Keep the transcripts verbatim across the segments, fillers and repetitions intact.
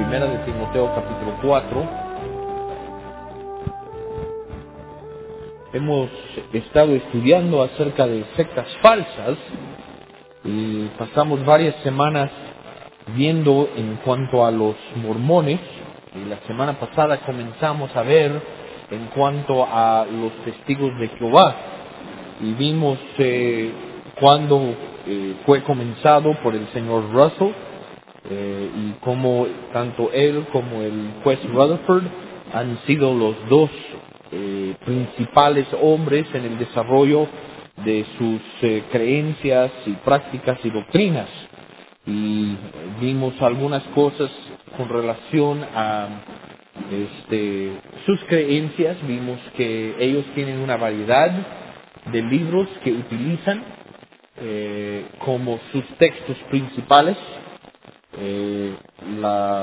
Primera de Timoteo capítulo cuatro. Hemos estado estudiando acerca de sectas falsas y pasamos varias semanas viendo en cuanto a los mormones, y la semana pasada comenzamos a ver en cuanto a los testigos de Jehová, y vimos eh, cuando eh, fue comenzado por el señor Russell, eh, y cómo tanto él como el juez Rutherford han sido los dos eh, principales hombres en el desarrollo de sus eh, creencias y prácticas y doctrinas. Y vimos algunas cosas con relación a este, sus creencias. Vimos que ellos tienen una variedad de libros que utilizan eh, como sus textos principales. Eh, la,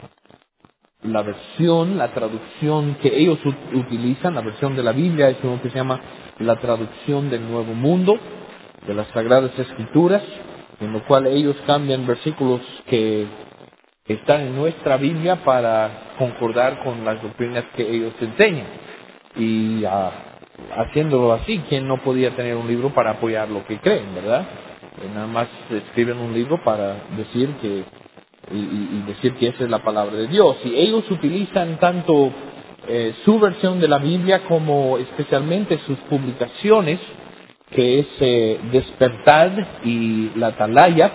la versión, la traducción que ellos ut- utilizan, la versión de la Biblia, es lo que se llama la traducción del Nuevo Mundo, de las Sagradas Escrituras, en lo cual ellos cambian versículos que están en nuestra Biblia para concordar con las doctrinas que ellos enseñan. Y ah, haciéndolo así, ¿quién no podía tener un libro para apoyar lo que creen, verdad? Eh, nada más escriben un libro para decir que y, y- y decir que esa es la palabra de Dios. Y ellos utilizan tanto eh, su versión de la Biblia como especialmente sus publicaciones, que es eh, Despertar y La Atalaya,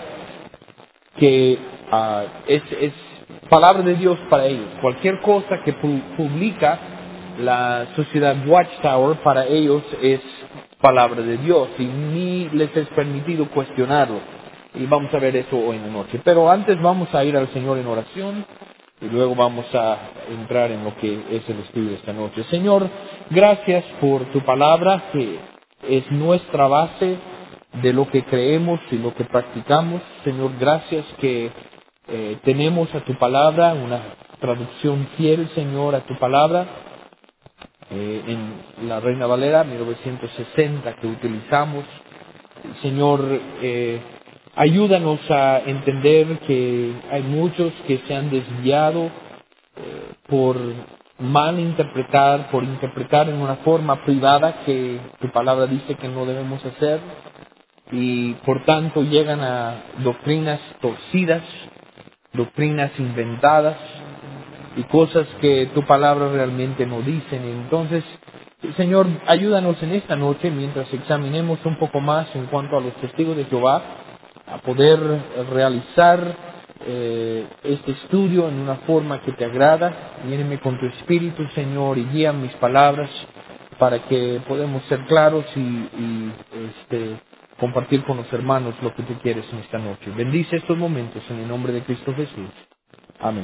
que ah, es, es palabra de Dios para ellos. Cualquier cosa que pu- publica la sociedad Watchtower para ellos es palabra de Dios y ni les es permitido cuestionarlo. Y vamos a ver eso hoy en la noche. Pero antes vamos a ir al Señor en oración y luego vamos a entrar en lo que es el estudio de esta noche. Señor, gracias por tu palabra, que es nuestra base de lo que creemos y lo que practicamos. Señor, gracias que eh, tenemos a tu palabra, una traducción fiel, Señor, a tu palabra, eh, en la Reina Valera mil novecientos sesenta que utilizamos. Señor, eh, ayúdanos a entender que hay muchos que se han desviado eh, por mal interpretar, por interpretar en una forma privada que tu palabra dice que no debemos hacer, y por tanto llegan a doctrinas torcidas, doctrinas inventadas y cosas que tu palabra realmente no dicen. Entonces, Señor, ayúdanos en esta noche mientras examinemos un poco más en cuanto a los testigos de Jehová, a poder realizar eh, este estudio en una forma que te agrada. Viéneme con tu espíritu, Señor, y guía mis palabras para que podamos ser claros y, y este, compartir con los hermanos lo que tú quieres en esta noche. Bendice estos momentos en el nombre de Cristo Jesús. Amén.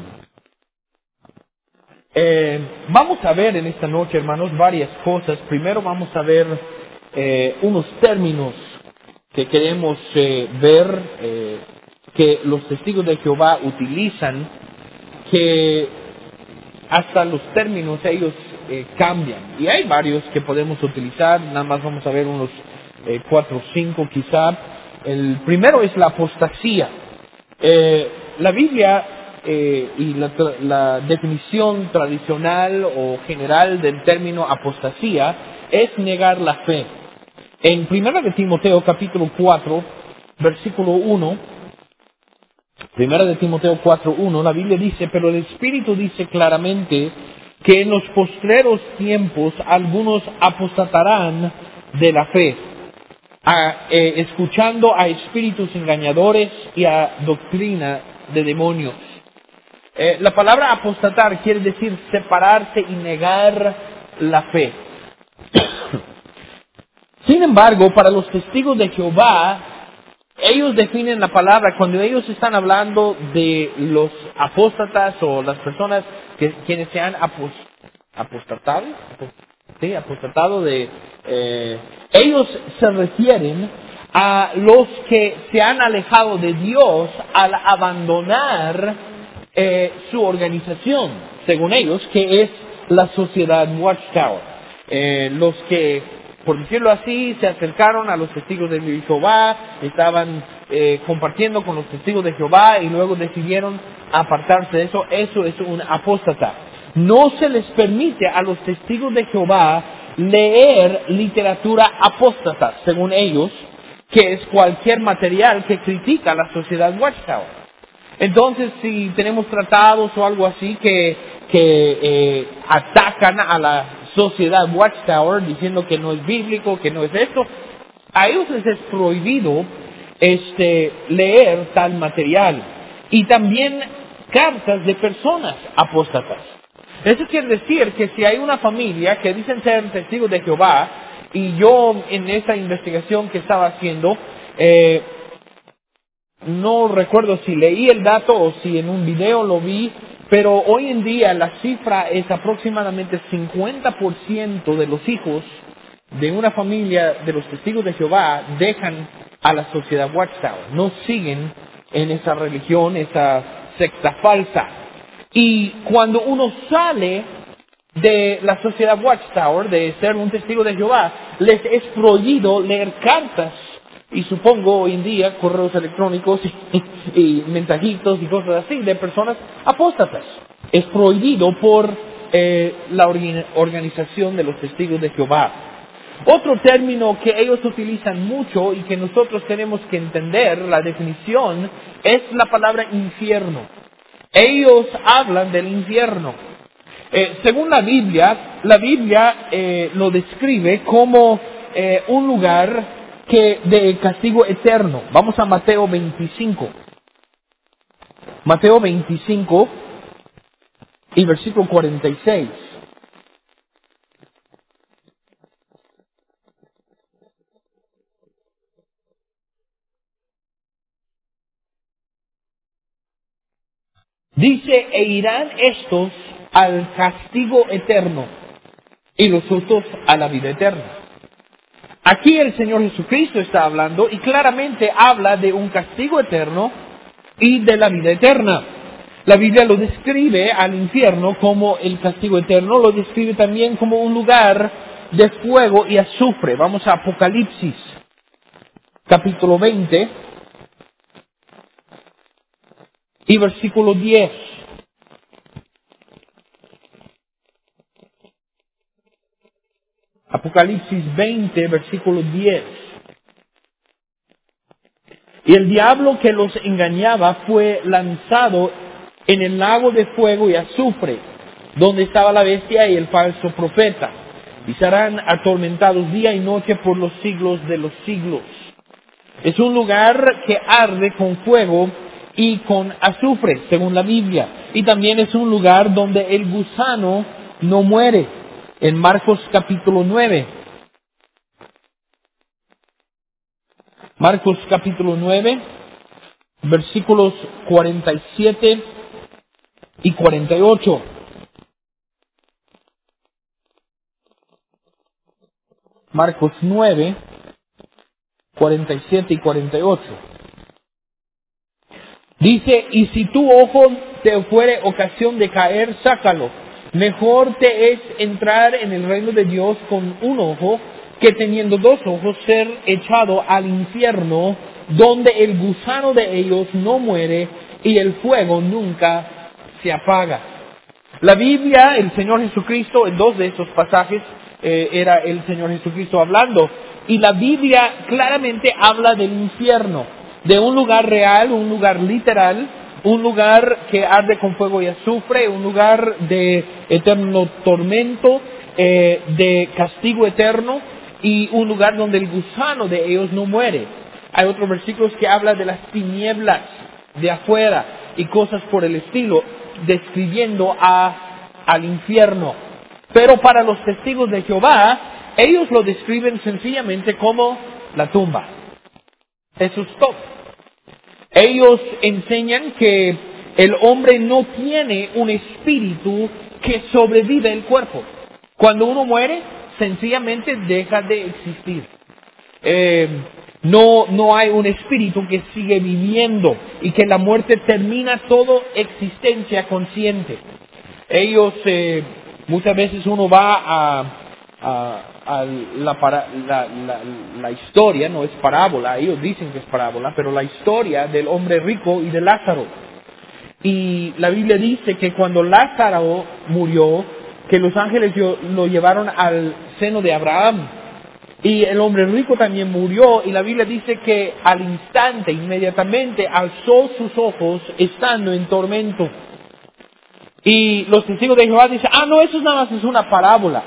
Eh, vamos a ver en esta noche, hermanos, varias cosas. Primero vamos a ver eh, unos términos que queremos eh, ver, eh, que los testigos de Jehová utilizan, que hasta los términos ellos eh, cambian. Y hay varios que podemos utilizar, nada más vamos a ver unos eh, cuatro o cinco quizá. El primero es la apostasía. Eh, la Biblia eh, y la, tra- la definición tradicional o general del término apostasía es negar la fe. En Primera de Timoteo capítulo cuatro, versículo uno, Primera de Timoteo cuatro uno, la Biblia dice: pero el Espíritu dice claramente que en los postreros tiempos algunos apostatarán de la fe, a, eh, escuchando a espíritus engañadores y a doctrina de demonios. Eh, la palabra apostatar quiere decir separarse y negar la fe. Sin embargo, para los testigos de Jehová, ellos definen la palabra, cuando ellos están hablando de los apóstatas o las personas que quienes se han apos, apostatado, sí, apostatado de, eh, ellos se refieren a los que se han alejado de Dios al abandonar eh, su organización, según ellos, que es la sociedad Watchtower. Eh, los que, por decirlo así, se acercaron a los testigos de Jehová, estaban eh, compartiendo con los testigos de Jehová y luego decidieron apartarse de eso, eso es un apóstata. No se les permite a los testigos de Jehová leer literatura apóstata, según ellos, que es cualquier material que critica a la sociedad Watchtower. Entonces, si tenemos tratados o algo así que, que eh, atacan a la sociedad Watchtower diciendo que no es bíblico, que no es esto, a ellos les es prohibido este, leer tal material. Y también cartas de personas apóstatas. Eso quiere decir que si hay una familia que dicen ser testigos de Jehová, y yo en esa investigación que estaba haciendo, eh, no recuerdo si leí el dato o si en un video lo vi, pero hoy en día la cifra es aproximadamente cincuenta por ciento de los hijos de una familia de los testigos de Jehová dejan a la sociedad Watchtower, no siguen en esa religión, esa secta falsa. Y cuando uno sale de la sociedad Watchtower, de ser un testigo de Jehová, les es prohibido leer cartas, y supongo hoy en día correos electrónicos y, y mensajitos y cosas así de personas apóstatas. Es prohibido por eh, la organización de los testigos de Jehová. Otro término que ellos utilizan mucho y que nosotros tenemos que entender la definición es la palabra infierno. Ellos hablan del infierno. Eh, según la Biblia, la Biblia eh, lo describe como eh, un lugar que de castigo eterno. Vamos a Mateo veinticinco. Mateo veinticinco y versículo cuarenta y seis. Dice, e irán estos al castigo eterno y los otros a la vida eterna. Aquí el Señor Jesucristo está hablando y claramente habla de un castigo eterno y de la vida eterna. La Biblia lo describe al infierno como el castigo eterno, lo describe también como un lugar de fuego y azufre. Vamos a Apocalipsis, capítulo veinte y versículo diez. Apocalipsis veinte, versículo diez. Y el diablo que los engañaba fue lanzado en el lago de fuego y azufre, donde estaba la bestia y el falso profeta, y serán atormentados día y noche por los siglos de los siglos. Es un lugar que arde con fuego y con azufre, según la Biblia. Y también es un lugar donde el gusano no muere. En Marcos capítulo nueve. Marcos capítulo nueve, versículos cuarenta y siete y cuarenta y ocho. Marcos nueve, cuarenta y siete y cuarenta y ocho. Dice, y si tu ojo te fuere ocasión de caer, sácalo. Mejor te es entrar en el reino de Dios con un ojo, que teniendo dos ojos ser echado al infierno, donde el gusano de ellos no muere y el fuego nunca se apaga. La Biblia, el Señor Jesucristo, en dos de esos pasajes eh, era el Señor Jesucristo hablando, y la Biblia claramente habla del infierno, de un lugar real, un lugar literal, un lugar que arde con fuego y azufre, un lugar de eterno tormento, eh, de castigo eterno, y un lugar donde el gusano de ellos no muere. Hay otros versículos que hablan de las tinieblas de afuera y cosas por el estilo, describiendo a, al infierno. Pero para los testigos de Jehová, ellos lo describen sencillamente como la tumba. Eso es todo. Ellos enseñan que el hombre no tiene un espíritu que sobrevive el cuerpo. Cuando uno muere, sencillamente deja de existir. Eh, no, no hay un espíritu que sigue viviendo y que la muerte termina toda existencia consciente. Ellos, eh, muchas veces uno va a, a, a la, para, la, la, la historia, no es parábola, ellos dicen que es parábola, pero la historia del hombre rico y de Lázaro. y la Biblia dice que cuando Lázaro murió, que los ángeles lo llevaron al seno de Abraham. Y el hombre rico también murió, y la Biblia dice que al instante, inmediatamente, alzó sus ojos estando en tormento. Y los testigos de Jehová dicen, ah, no, eso nada más es una parábola.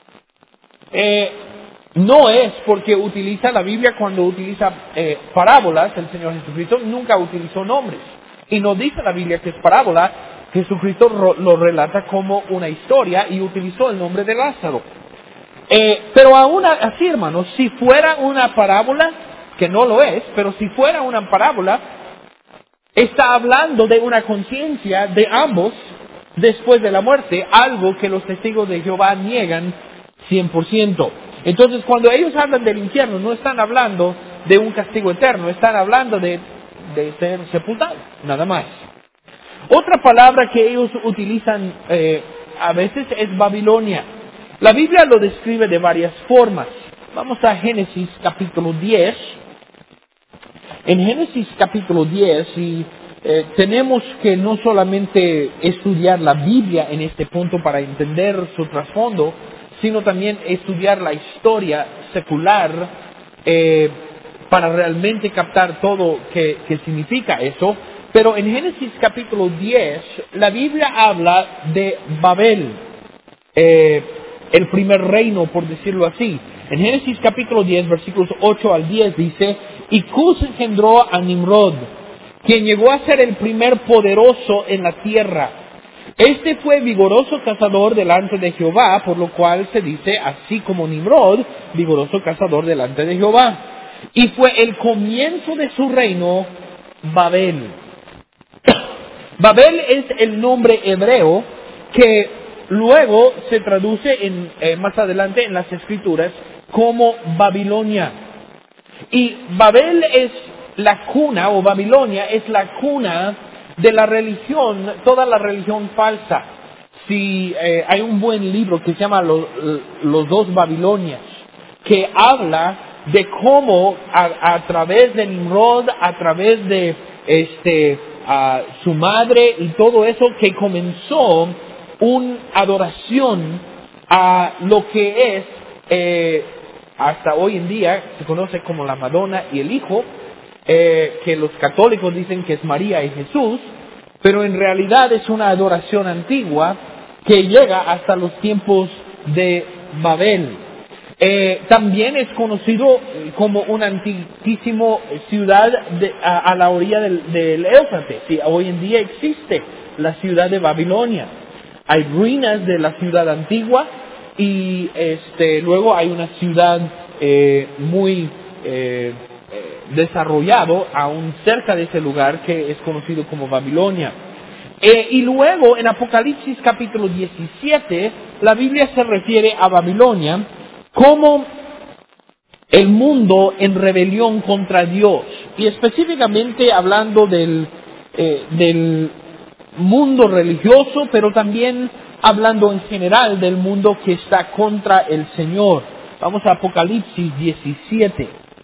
Eh, no es, porque utiliza la Biblia, cuando utiliza eh, parábolas, el Señor Jesucristo nunca utilizó nombres. Y no dice la Biblia que es parábola, Jesucristo ro- lo relata como una historia y utilizó el nombre de Lázaro. Eh, pero aún así, hermanos, si fuera una parábola, que no lo es, pero si fuera una parábola, está hablando de una conciencia de ambos después de la muerte, algo que los testigos de Jehová niegan cien por ciento. Entonces, cuando ellos hablan del infierno, no están hablando de un castigo eterno, están hablando de, de ser sepultados, nada más. Otra palabra que ellos utilizan eh, a veces es Babilonia. La Biblia lo describe de varias formas. Vamos a Génesis capítulo diez. En Génesis capítulo diez, y eh, tenemos que no solamente estudiar la Biblia en este punto para entender su trasfondo, sino también estudiar la historia secular eh, para realmente captar todo que, que significa eso. Pero en Génesis capítulo diez, la Biblia habla de Babel. Eh, el primer reino, por decirlo así. En Génesis capítulo diez, versículos ocho al diez, dice, y Cus engendró a Nimrod, quien llegó a ser el primer poderoso en la tierra. Este fue vigoroso cazador delante de Jehová, por lo cual se dice, así como Nimrod, vigoroso cazador delante de Jehová. Y fue el comienzo de su reino, Babel. Babel es el nombre hebreo que luego se traduce en, eh, más adelante en las escrituras como Babilonia. Y Babel es la cuna, o Babilonia es la cuna de la religión, toda la religión falsa. Si eh, hay un buen libro que se llama Los, los dos Babilonias, que habla de cómo a, a través de Nimrod, a través de este a su madre y todo eso, que comenzó una adoración a lo que es, eh, hasta hoy en día, se conoce como la Madonna y el Hijo, eh, que los católicos dicen que es María y Jesús, pero en realidad es una adoración antigua que llega hasta los tiempos de Babel. Eh, también es conocido como una antiquísima ciudad de, a, a la orilla del, del Éufrates. Sí, hoy en día existe la ciudad de Babilonia. Hay ruinas de la ciudad antigua y este, luego hay una ciudad eh, muy eh, desarrollado aún cerca de ese lugar que es conocido como Babilonia. Eh, y luego en Apocalipsis capítulo diecisiete, la Biblia se refiere a Babilonia como el mundo en rebelión contra Dios, y específicamente hablando del, eh, del mundo religioso, pero también hablando en general del mundo que está contra el Señor. Vamos a Apocalipsis diecisiete.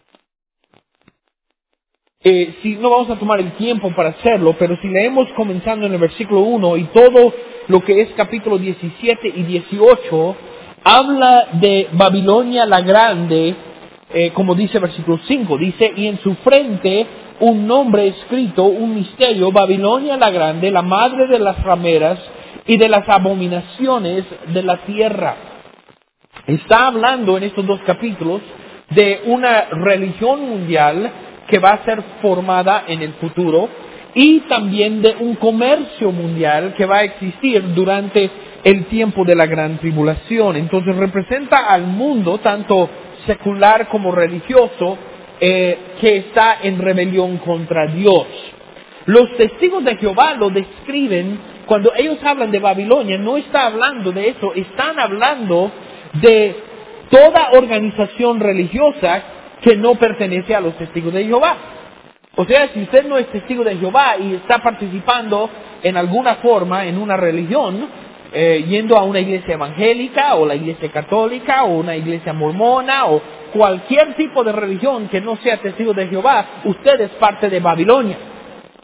Eh, si no vamos a tomar el tiempo para hacerlo, pero si leemos comenzando en el versículo uno y todo lo que es capítulo diecisiete y dieciocho, habla de Babilonia la Grande, eh, como dice versículo cinco, dice, y en su frente un nombre escrito, un misterio, Babilonia la Grande, la madre de las rameras y de las abominaciones de la tierra. Está hablando en estos dos capítulos de una religión mundial que va a ser formada en el futuro, y también de un comercio mundial que va a existir durante el tiempo de la gran tribulación. Entonces representa al mundo, tanto secular como religioso, eh, que está en rebelión contra Dios. Los testigos de Jehová lo describen, cuando ellos hablan de Babilonia, no está hablando de eso, están hablando de toda organización religiosa que no pertenece a los testigos de Jehová. O sea, si usted no es testigo de Jehová y está participando en alguna forma en una religión, eh, yendo a una iglesia evangélica o la iglesia católica o una iglesia mormona o cualquier tipo de religión que no sea testigo de Jehová, usted es parte de Babilonia.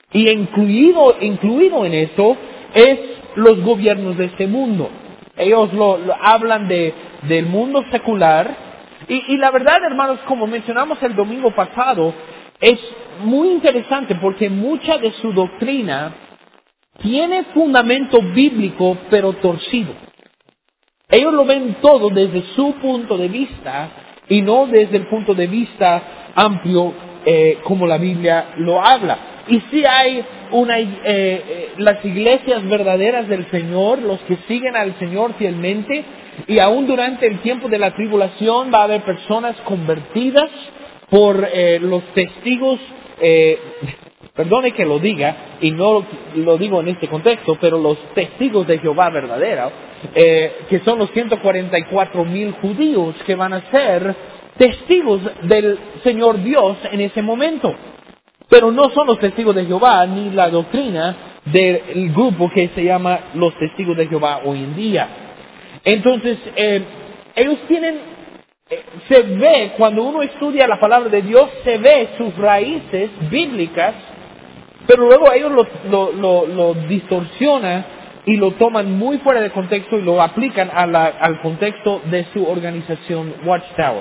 Y incluido, incluido en eso es los gobiernos de este mundo. Ellos lo, lo hablan de, del mundo secular. Y, y la verdad, hermanos, como mencionamos el domingo pasado, es muy interesante porque mucha de su doctrina tiene fundamento bíblico, pero torcido. Ellos lo ven todo desde su punto de vista y no desde el punto de vista amplio eh, como la Biblia lo habla. Y sí hay una, eh, eh, las iglesias verdaderas del Señor, los que siguen al Señor fielmente, y aún durante el tiempo de la tribulación va a haber personas convertidas por eh, los testigos, eh, perdone que lo diga, y no lo digo en este contexto, pero los testigos de Jehová verdadero, eh, que son los ciento cuarenta y cuatro mil judíos que van a ser testigos del Señor Dios en ese momento. Pero no son los testigos de Jehová ni la doctrina del grupo que se llama los testigos de Jehová hoy en día. Entonces, eh, ellos tienen, eh, se ve, cuando uno estudia la palabra de Dios, se ve sus raíces bíblicas, pero luego ellos lo, lo, lo, lo distorsionan y lo toman muy fuera de contexto y lo aplican a la, al contexto de su organización Watchtower.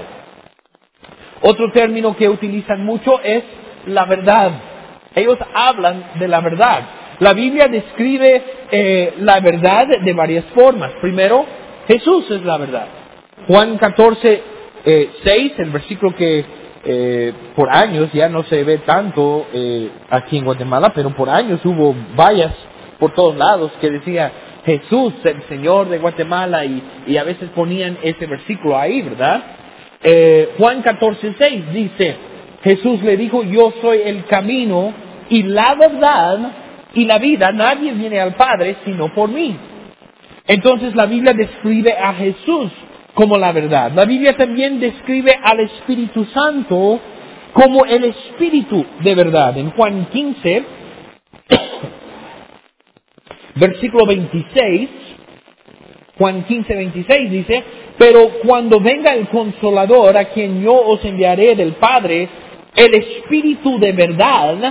Otro término que utilizan mucho es la verdad. Ellos hablan de la verdad. La Biblia describe eh, la verdad de varias formas. Primero, Jesús es la verdad. Juan catorce, eh, seis, el versículo que eh, por años ya no se ve tanto eh, aquí en Guatemala, pero por años hubo vallas por todos lados que decía Jesús, el Señor de Guatemala, y, y a veces ponían ese versículo ahí, ¿verdad? Eh, Juan catorce, seis dice, Jesús le dijo, yo soy el camino y la verdad y la vida, nadie viene al Padre sino por mí. Entonces la Biblia describe a Jesús como la verdad. La Biblia también describe al Espíritu Santo como el Espíritu de verdad. En Juan quince, versículo veintiséis, Juan quince, veintiséis dice, pero cuando venga el Consolador, a quien yo os enviaré del Padre, el Espíritu de verdad,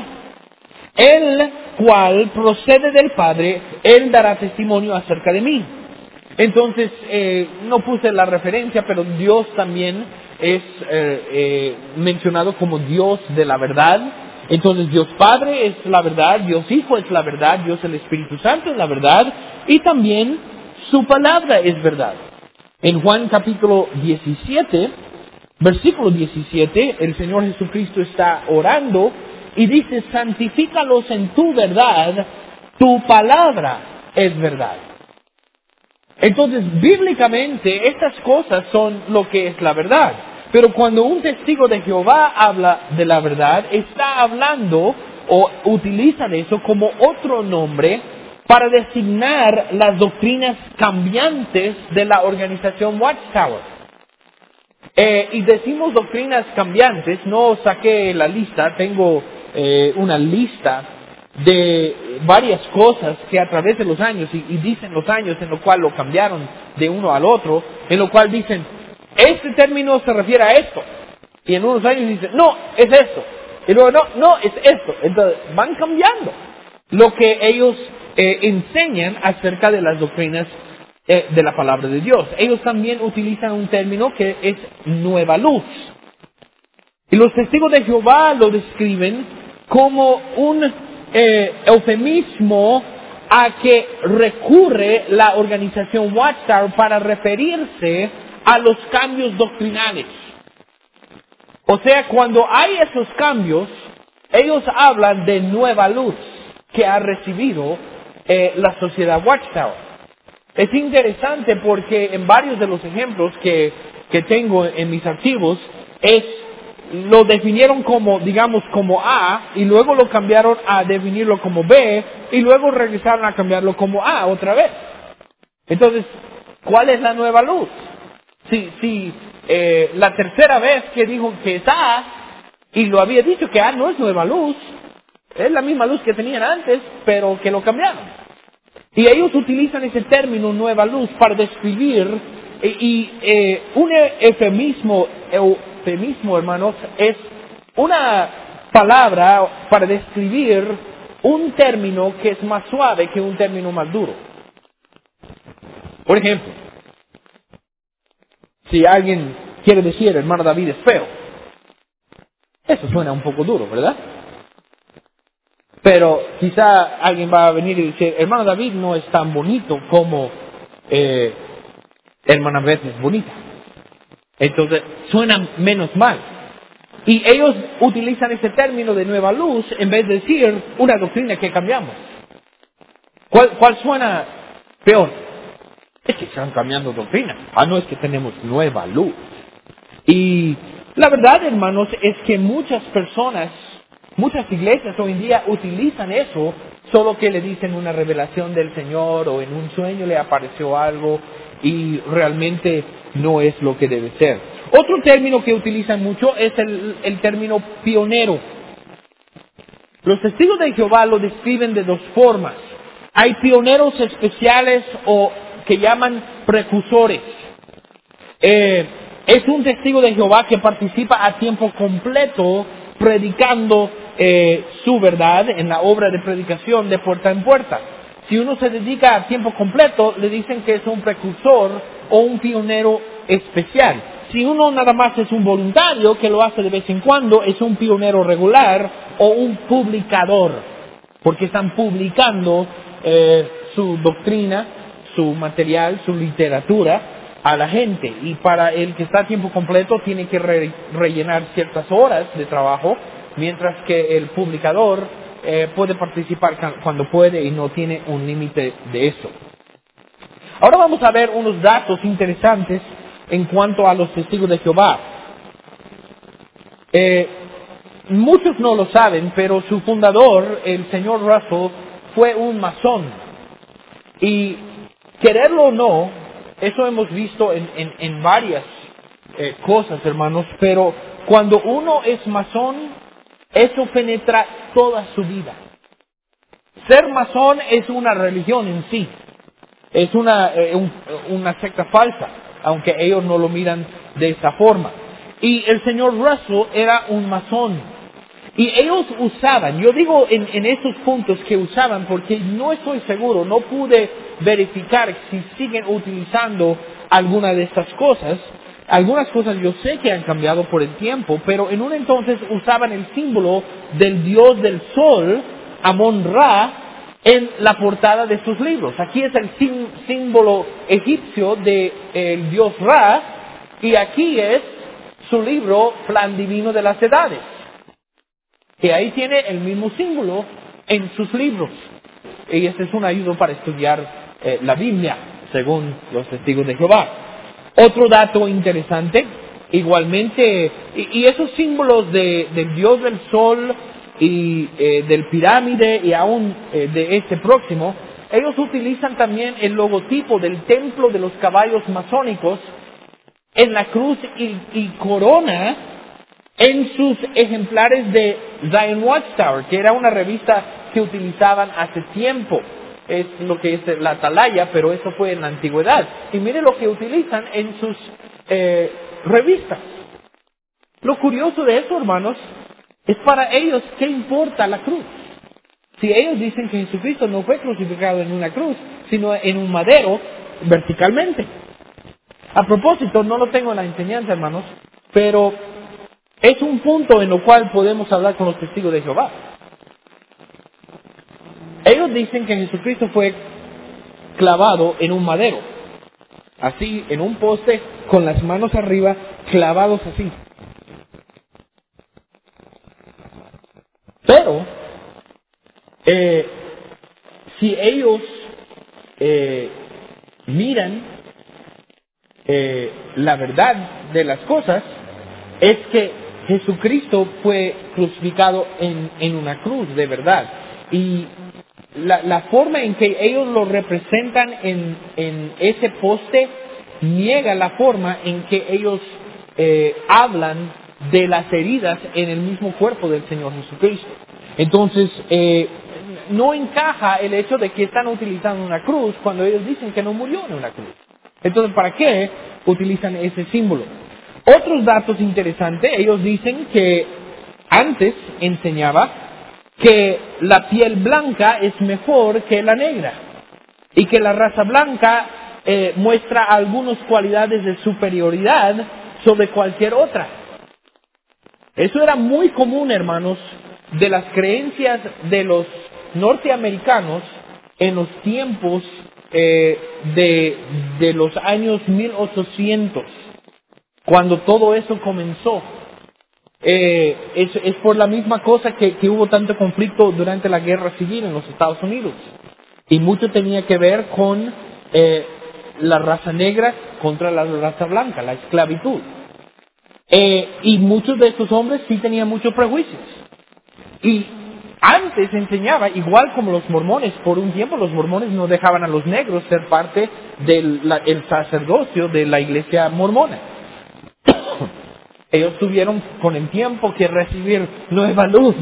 el cual procede del Padre, Él dará testimonio acerca de mí. Entonces, eh, no puse la referencia, pero Dios también es eh, eh, mencionado como Dios de la verdad. Entonces, Dios Padre es la verdad, Dios Hijo es la verdad, Dios el Espíritu Santo es la verdad, y también su palabra es verdad. En Juan capítulo diecisiete, versículo diecisiete, el Señor Jesucristo está orando y dice, santifícalos en tu verdad, tu palabra es verdad. Entonces, bíblicamente, estas cosas son lo que es la verdad. Pero cuando un testigo de Jehová habla de la verdad, está hablando o utilizan eso como otro nombre para designar las doctrinas cambiantes de la organización Watchtower. Eh, y decimos doctrinas cambiantes, no saqué la lista, tengo eh, una lista de varias cosas que a través de los años, y, y dicen los años en lo cual lo cambiaron de uno al otro, en lo cual dicen, este término se refiere a esto, y en unos años dicen, no, es esto, y luego no, no, es esto. Entonces van cambiando lo que ellos eh, enseñan acerca de las doctrinas eh, de la palabra de Dios. Ellos también utilizan un término que es nueva luz. Y los testigos de Jehová lo describen como un eh, eufemismo a que recurre la organización Watchtower para referirse a los cambios doctrinales. O sea, cuando hay esos cambios, ellos hablan de nueva luz que ha recibido eh, la sociedad Watchtower. Es interesante porque en varios de los ejemplos que, que tengo en mis archivos, es, lo definieron como, digamos, como A, y luego lo cambiaron a definirlo como B, y luego regresaron a cambiarlo como A otra vez. Entonces, ¿cuál es la nueva luz? Si, si eh, la tercera vez que dijo que es A, y lo había dicho que A no es nueva luz, es la misma luz que tenían antes, pero que lo cambiaron. Y ellos utilizan ese término nueva luz para describir, y, y eh, un eufemismo, eufemismo, hermanos, es una palabra para describir un término que es más suave que un término más duro. Por ejemplo, si alguien quiere decir hermano David es feo, eso suena un poco duro, ¿verdad? Pero quizá alguien va a venir y decir, hermano David no es tan bonito como eh, hermana Beth es bonita. Entonces suena menos mal. Y ellos utilizan ese término de nueva luz en vez de decir una doctrina que cambiamos. ¿Cuál, cuál suena peor? Es que están cambiando doctrina. Ah, no, es que tenemos nueva luz. Y la verdad, hermanos, es que muchas personas, muchas iglesias hoy en día utilizan eso, solo que le dicen una revelación del Señor o en un sueño le apareció algo y realmente no es lo que debe ser. Otro término que utilizan mucho es el, el término pionero. Los testigos de Jehová lo describen de dos formas. Hay pioneros especiales o que llaman precursores. Eh, es un testigo de Jehová que participa a tiempo completo predicando eh, su verdad en la obra de predicación de puerta en puerta. Si uno se dedica a tiempo completo, le dicen que es un precursor o un pionero especial. Si uno nada más es un voluntario que lo hace de vez en cuando, es un pionero regular o un publicador, porque están publicando eh, su doctrina, su material, su literatura a la gente. Y para el que está a tiempo completo tiene que re- rellenar ciertas horas de trabajo, mientras que el publicador eh, puede participar ca- cuando puede y no tiene un límite de eso. Ahora vamos a ver unos datos interesantes en cuanto a los testigos de Jehová. Eh, muchos no lo saben, pero su fundador, el señor Russell, fue un masón. Y quererlo o no, eso hemos visto en, en, en varias eh, cosas, hermanos, pero cuando uno es masón, eso penetra toda su vida. Ser masón es una religión en sí. Es una, eh, un, una secta falsa, aunque ellos no lo miran de esa forma. Y el señor Russell era un masón. Y ellos usaban, yo digo en, en esos puntos que usaban porque no estoy seguro, no pude verificar si siguen utilizando alguna de estas cosas. Algunas cosas yo sé que han cambiado por el tiempo, pero en un entonces usaban el símbolo del dios del sol, Amon-Ra, en la portada de sus libros. Aquí es el sim- símbolo egipcio del dios Ra, y aquí es su libro Plan Divino de las Edades, que ahí tiene el mismo símbolo en sus libros. Y este es un ayudo para estudiar eh, la Biblia, según los testigos de Jehová. Otro dato interesante, igualmente, y, y esos símbolos de, del dios del sol y eh, del pirámide y aún eh, de este próximo, ellos utilizan también el logotipo del templo de los caballos masónicos en la cruz y, y corona en sus ejemplares de Zion Watchtower, que era una revista que utilizaban hace tiempo. Es lo que es la atalaya, pero eso fue en la antigüedad. Y mire lo que utilizan en sus eh, revistas. Lo curioso de eso, hermanos, es para ellos, ¿qué importa la cruz? Si ellos dicen que Jesucristo no fue crucificado en una cruz, sino en un madero verticalmente. A propósito, no lo tengo en la enseñanza, hermanos, pero es un punto en lo cual podemos hablar con los testigos de Jehová. Ellos dicen que Jesucristo fue clavado en un madero, así, en un poste, con las manos arriba, clavados así. Pero, eh, si ellos eh, miran eh, la verdad de las cosas, es que Jesucristo fue crucificado en, en una cruz de verdad. Y la, la forma en que ellos lo representan en, en ese poste niega la forma en que ellos eh, hablan de las heridas en el mismo cuerpo del Señor Jesucristo. Entonces, eh, no encaja el hecho de que están utilizando una cruz cuando ellos dicen que no murió en una cruz. Entonces, ¿para qué utilizan ese símbolo? Otros datos interesantes, ellos dicen que antes enseñaba que la piel blanca es mejor que la negra y que la raza blanca eh, muestra algunas cualidades de superioridad sobre cualquier otra. Eso era muy común, hermanos, de las creencias de los norteamericanos en los tiempos eh, de, de los años mil ochocientos, cuando todo eso comenzó. Eh, es, es por la misma cosa que, que hubo tanto conflicto durante la guerra civil en los Estados Unidos. Y mucho tenía que ver con eh, la raza negra contra la raza blanca, la esclavitud. Eh, y muchos de estos hombres sí tenían muchos prejuicios. Y antes enseñaba, igual como los mormones, por un tiempo los mormones no dejaban a los negros ser parte del la, el sacerdocio de la iglesia mormona. Ellos tuvieron con el tiempo que recibir nueva luz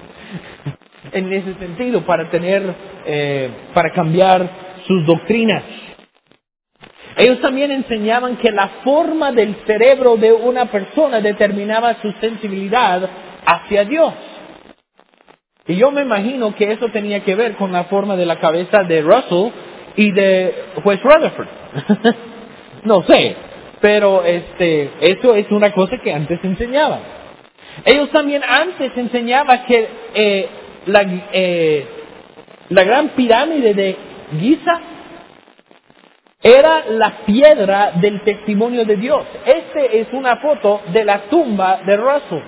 en ese sentido para tener, eh, para cambiar sus doctrinas. Ellos también enseñaban que la forma del cerebro de una persona determinaba su sensibilidad hacia Dios. Y yo me imagino que eso tenía que ver con la forma de la cabeza de Russell y de juez Rutherford. No sé, pero este, eso es una cosa que antes enseñaban. Ellos también antes enseñaban que eh, la, eh, la gran pirámide de Giza era la piedra del testimonio de Dios. Esta es una foto de la tumba de Russell.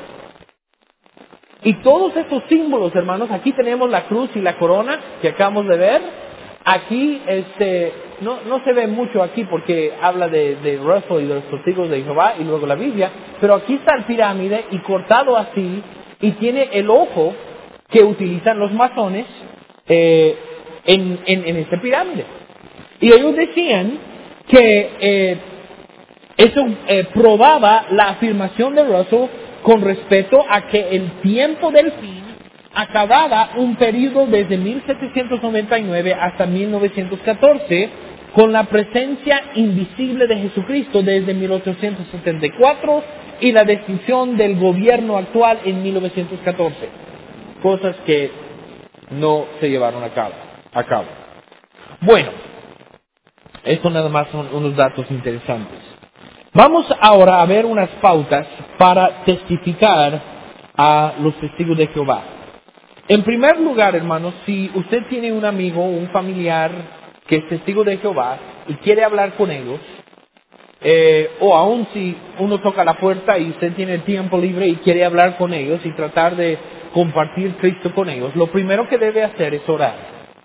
Y todos estos símbolos, hermanos, aquí tenemos la cruz y la corona que acabamos de ver. Aquí, este, no, no se ve mucho aquí porque habla de, de Russell y de los testigos de Jehová y luego la Biblia, pero aquí está el pirámide y cortado así y tiene el ojo que utilizan los masones eh, en, en, en esta pirámide. Y ellos decían que eh, eso eh, probaba la afirmación de Russell con respecto a que el tiempo del fin acababa un periodo desde mil setecientos noventa y nueve hasta mil novecientos catorce con la presencia invisible de Jesucristo desde mil ochocientos setenta y cuatro y la decisión del gobierno actual en mil novecientos catorce. Cosas que no se llevaron a cabo. A cabo. Bueno, esto nada más son unos datos interesantes. Vamos ahora a ver unas pautas para testificar a los testigos de Jehová. En primer lugar, hermanos, si usted tiene un amigo o un familiar que es testigo de Jehová y quiere hablar con ellos, eh, o aún si uno toca la puerta y usted tiene tiempo libre y quiere hablar con ellos y tratar de compartir Cristo con ellos, lo primero que debe hacer es orar.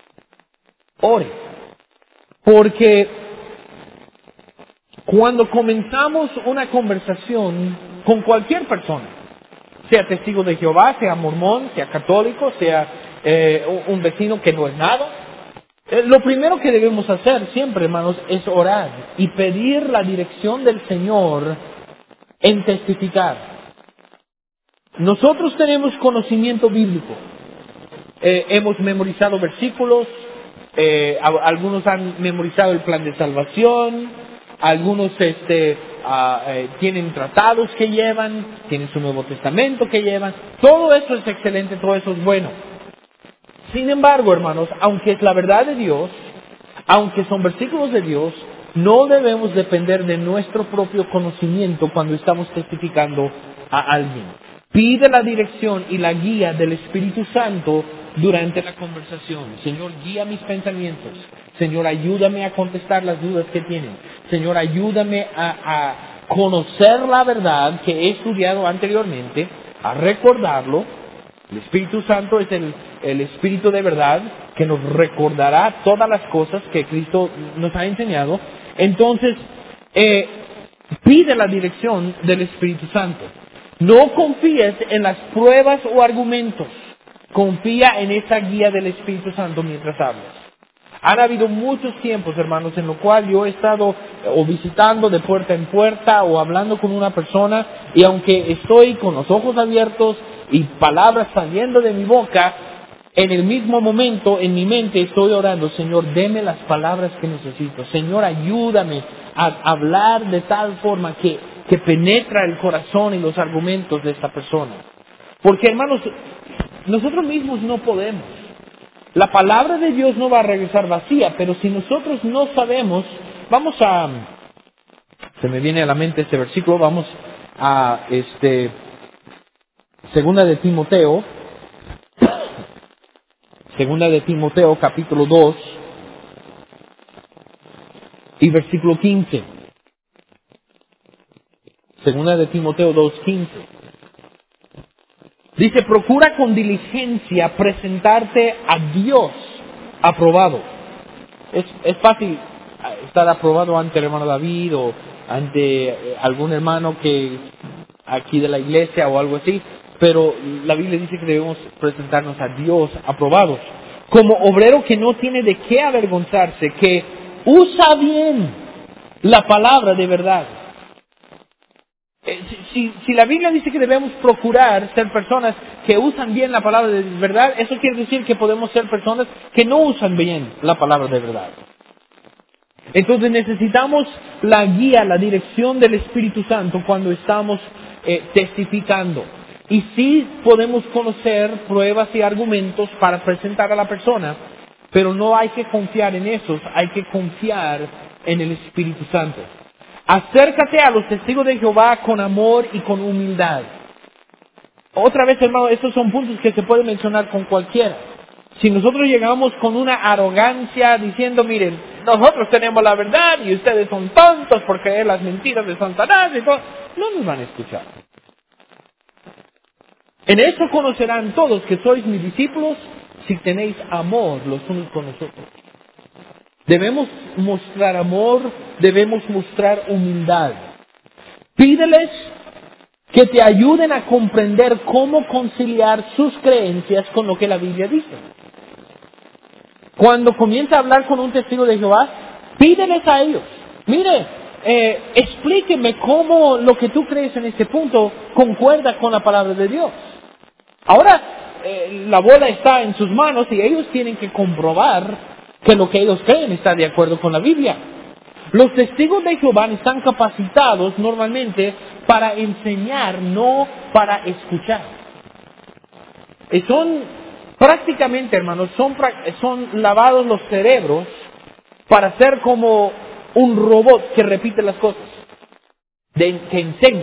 Ore. Porque cuando comenzamos una conversación con cualquier persona, sea testigo de Jehová, sea mormón, sea católico, sea eh, un vecino que no es nada, eh, lo primero que debemos hacer siempre, hermanos, es orar y pedir la dirección del Señor en testificar. Nosotros tenemos conocimiento bíblico. Eh, hemos memorizado versículos, eh, a- algunos han memorizado el plan de salvación, algunos este, ah, eh, tienen tratados que llevan, tienen su Nuevo Testamento que llevan. Todo eso es excelente, todo eso es bueno. Sin embargo, hermanos, aunque es la verdad de Dios, aunque son versículos de Dios, no debemos depender de nuestro propio conocimiento cuando estamos testificando a alguien. Pide la dirección y la guía del Espíritu Santo durante la conversación. Señor, guía mis pensamientos. Señor, ayúdame a contestar las dudas que tienen. Señor, ayúdame a, a conocer la verdad que he estudiado anteriormente, a recordarlo. El Espíritu Santo es el, el Espíritu de verdad que nos recordará todas las cosas que Cristo nos ha enseñado. Entonces, eh, pide la dirección del Espíritu Santo. No confíes en las pruebas o argumentos. Confía en esa guía del Espíritu Santo mientras hablas. Han habido muchos tiempos, hermanos, en los cuales yo he estado o visitando de puerta en puerta o hablando con una persona y aunque estoy con los ojos abiertos y palabras saliendo de mi boca, en el mismo momento en mi mente estoy orando, Señor, deme las palabras que necesito. Señor, ayúdame a hablar de tal forma que, que penetra el corazón y los argumentos de esta persona. Porque, hermanos, nosotros mismos no podemos. La palabra de Dios no va a regresar vacía, pero si nosotros no sabemos, vamos a, se me viene a la mente este versículo, vamos a este, segunda de Timoteo, segunda de Timoteo capítulo dos y versículo quince. Segunda de Timoteo dos, quince. Dice, procura con diligencia presentarte a Dios aprobado. Es, es fácil estar aprobado ante el hermano David o ante eh, algún hermano que aquí de la iglesia o algo así, pero la Biblia dice que debemos presentarnos a Dios aprobados, como obrero que no tiene de qué avergonzarse, que usa bien la palabra de verdad. Eh, Si, si, si la Biblia dice que debemos procurar ser personas que usan bien la palabra de verdad, eso quiere decir que podemos ser personas que no usan bien la palabra de verdad. Entonces necesitamos la guía, la dirección del Espíritu Santo cuando estamos eh, testificando. Y sí podemos conocer pruebas y argumentos para presentar a la persona, pero no hay que confiar en esos, hay que confiar en el Espíritu Santo. Acércate a los testigos de Jehová con amor y con humildad. Otra vez, hermano, estos son puntos que se pueden mencionar con cualquiera. Si nosotros llegamos con una arrogancia diciendo, miren, nosotros tenemos la verdad y ustedes son tontos por creer las mentiras de Satanás y todo, no nos van a escuchar. En eso conocerán todos que sois mis discípulos si tenéis amor los unos con los otros. Debemos mostrar amor, debemos mostrar humildad. Pídeles que te ayuden a comprender cómo conciliar sus creencias con lo que la Biblia dice. Cuando comienza a hablar con un testigo de Jehová, pídeles a ellos, mire, eh, explíqueme cómo lo que tú crees en este punto concuerda con la palabra de Dios. Ahora, eh, la bola está en sus manos y ellos tienen que comprobar que lo que ellos creen está de acuerdo con la Biblia. Los testigos de Jehová están capacitados normalmente para enseñar, no para escuchar. Y son prácticamente, hermanos, son, son lavados los cerebros para ser como un robot que repite las cosas, de, que enseña.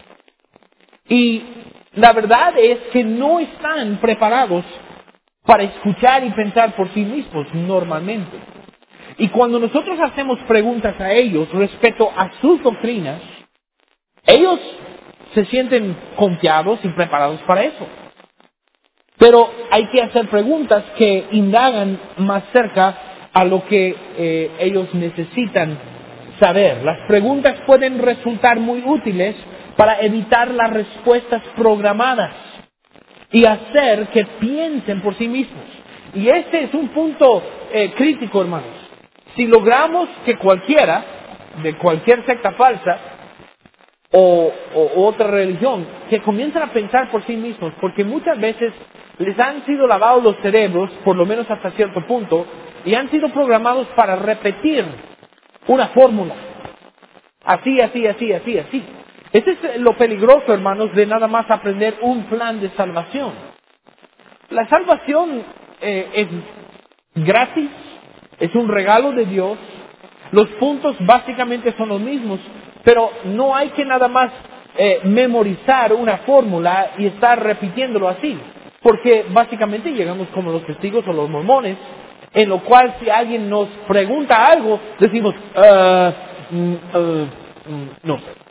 Y la verdad es que no están preparados para escuchar y pensar por sí mismos normalmente. Y cuando nosotros hacemos preguntas a ellos respecto a sus doctrinas, ellos se sienten confiados y preparados para eso. Pero hay que hacer preguntas que indagan más cerca a lo que eh, ellos necesitan saber. Las preguntas pueden resultar muy útiles para evitar las respuestas programadas y hacer que piensen por sí mismos. Y este es un punto eh, crítico, hermanos. Si logramos que cualquiera, de cualquier secta falsa, o, o otra religión, que comiencen a pensar por sí mismos, porque muchas veces les han sido lavados los cerebros, por lo menos hasta cierto punto, y han sido programados para repetir una fórmula. Así, así, así, así, así. Este es lo peligroso, hermanos, de nada más aprender un plan de salvación. La salvación eh, es gratis, es un regalo de Dios. Los puntos básicamente son los mismos, pero no hay que nada más eh, memorizar una fórmula y estar repitiéndolo así, porque básicamente llegamos como los testigos o los mormones, en lo cual si alguien nos pregunta algo, decimos, uh, mm, uh, mm, no sé.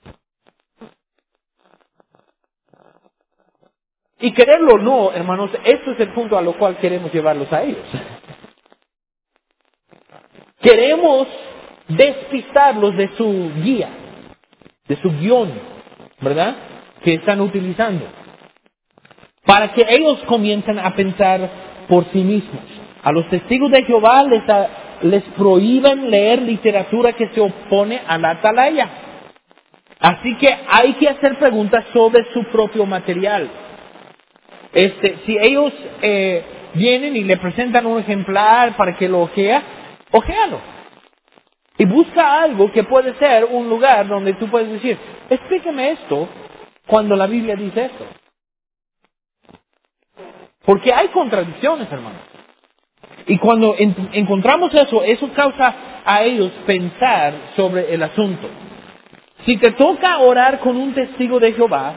Y quererlo o no, hermanos, esto es el punto a lo cual queremos llevarlos a ellos. Queremos despistarlos de su guía, de su guión, ¿verdad?, que están utilizando, para que ellos comiencen a pensar por sí mismos. A los testigos de Jehová les, a, les prohíben leer literatura que se opone a la atalaya. Así que hay que hacer preguntas sobre su propio material. Este, si ellos eh, vienen y le presentan un ejemplar para que lo ojea, ojealo. Y busca algo que puede ser un lugar donde tú puedes decir, explíqueme esto cuando la Biblia dice esto. Porque hay contradicciones, hermanos. Y cuando en- encontramos eso, eso causa a ellos pensar sobre el asunto. Si te toca orar con un testigo de Jehová,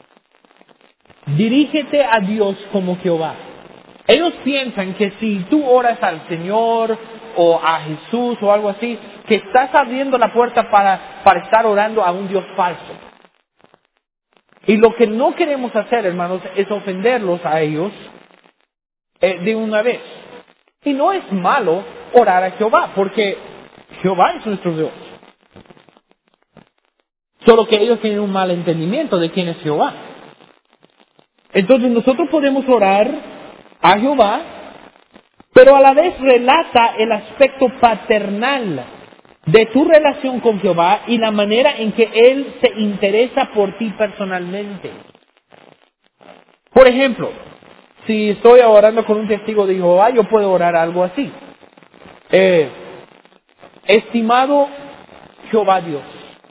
dirígete a Dios como Jehová. Ellos piensan que si tú oras al Señor o a Jesús o algo así, que estás abriendo la puerta para, para estar orando a un Dios falso. Y lo que no queremos hacer, hermanos, es ofenderlos a ellos eh, de una vez. Y no es malo orar a Jehová, porque Jehová es nuestro Dios. Solo que ellos tienen un mal entendimiento de quién es Jehová. Entonces nosotros podemos orar a Jehová, pero a la vez relata el aspecto paternal de tu relación con Jehová y la manera en que Él se interesa por ti personalmente. Por ejemplo, si estoy orando con un testigo de Jehová, yo puedo orar algo así. Eh, estimado Jehová Dios,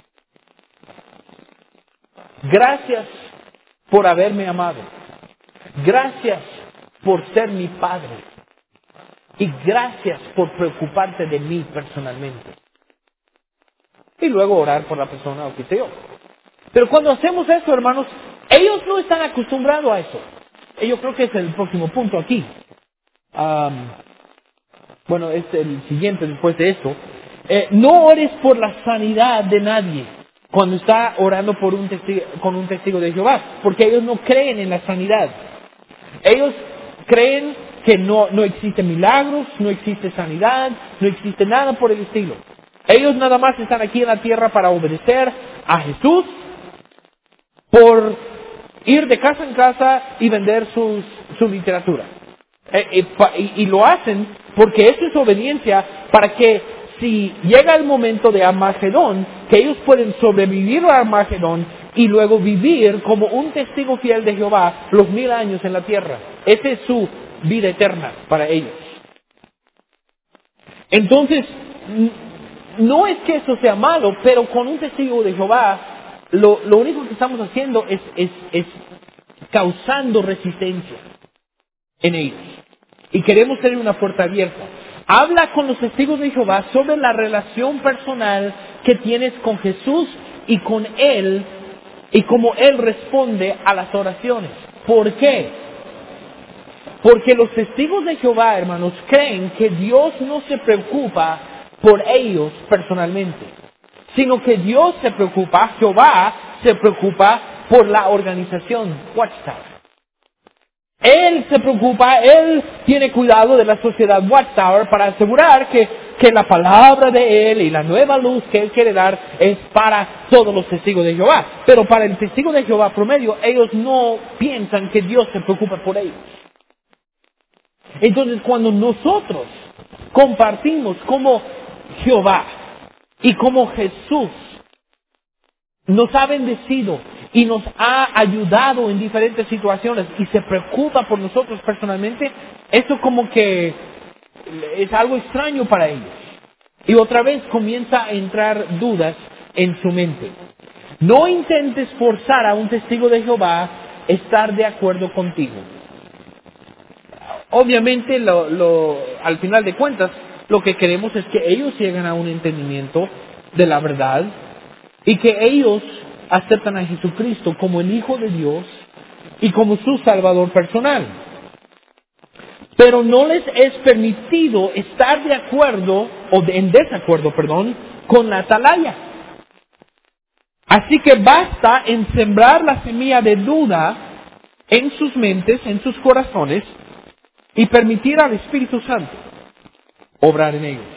gracias por haberme amado. Gracias por ser mi Padre. Y gracias por preocuparte de mí personalmente. Y luego orar por la persona o qué sé yo. Pero cuando hacemos eso, hermanos, ellos no están acostumbrados a eso. Y yo creo que es el próximo punto aquí. Um, bueno, es el siguiente después de esto. Eh, no ores por la sanidad de nadie cuando está orando por un testigo, con un testigo de Jehová, porque ellos no creen en la sanidad. Ellos creen que no, no existen milagros, no existe sanidad, no existe nada por el estilo. Ellos nada más están aquí en la tierra para obedecer a Jesús, por ir de casa en casa y vender sus, su literatura. Eh, eh, pa- y, y lo hacen porque eso es obediencia para que si llega el momento de Armagedón, que ellos pueden sobrevivir a Armagedón y luego vivir como un testigo fiel de Jehová los mil años en la tierra. Esa es su vida eterna para ellos. Entonces, n- no es que eso sea malo, pero con un testigo de Jehová, lo, lo único que estamos haciendo es, es, es causando resistencia en ellos. Y queremos tener una puerta abierta. Habla con los testigos de Jehová sobre la relación personal que tienes con Jesús y con Él, y cómo Él responde a las oraciones. ¿Por qué? Porque los testigos de Jehová, hermanos, creen que Dios no se preocupa por ellos personalmente, sino que Dios se preocupa, Jehová se preocupa por la organización Watchtower. Él se preocupa, Él tiene cuidado de la sociedad Watchtower para asegurar que, que la palabra de Él y la nueva luz que Él quiere dar es para todos los testigos de Jehová. Pero para el testigo de Jehová promedio, ellos no piensan que Dios se preocupa por ellos. Entonces, cuando nosotros compartimos como Jehová y como Jesús nos ha bendecido y nos ha ayudado en diferentes situaciones y se preocupa por nosotros personalmente, eso como que es algo extraño para ellos. Y otra vez comienza a entrar dudas en su mente. No intentes forzar a un testigo de Jehová a estar de acuerdo contigo. Obviamente, lo, lo, al final de cuentas, lo que queremos es que ellos lleguen a un entendimiento de la verdad y que ellos aceptan a Jesucristo como el Hijo de Dios y como su Salvador personal. Pero no les es permitido estar de acuerdo, o de, en desacuerdo, perdón, con la atalaya. Así que basta en sembrar la semilla de duda en sus mentes, en sus corazones, y permitir al Espíritu Santo obrar en ellos.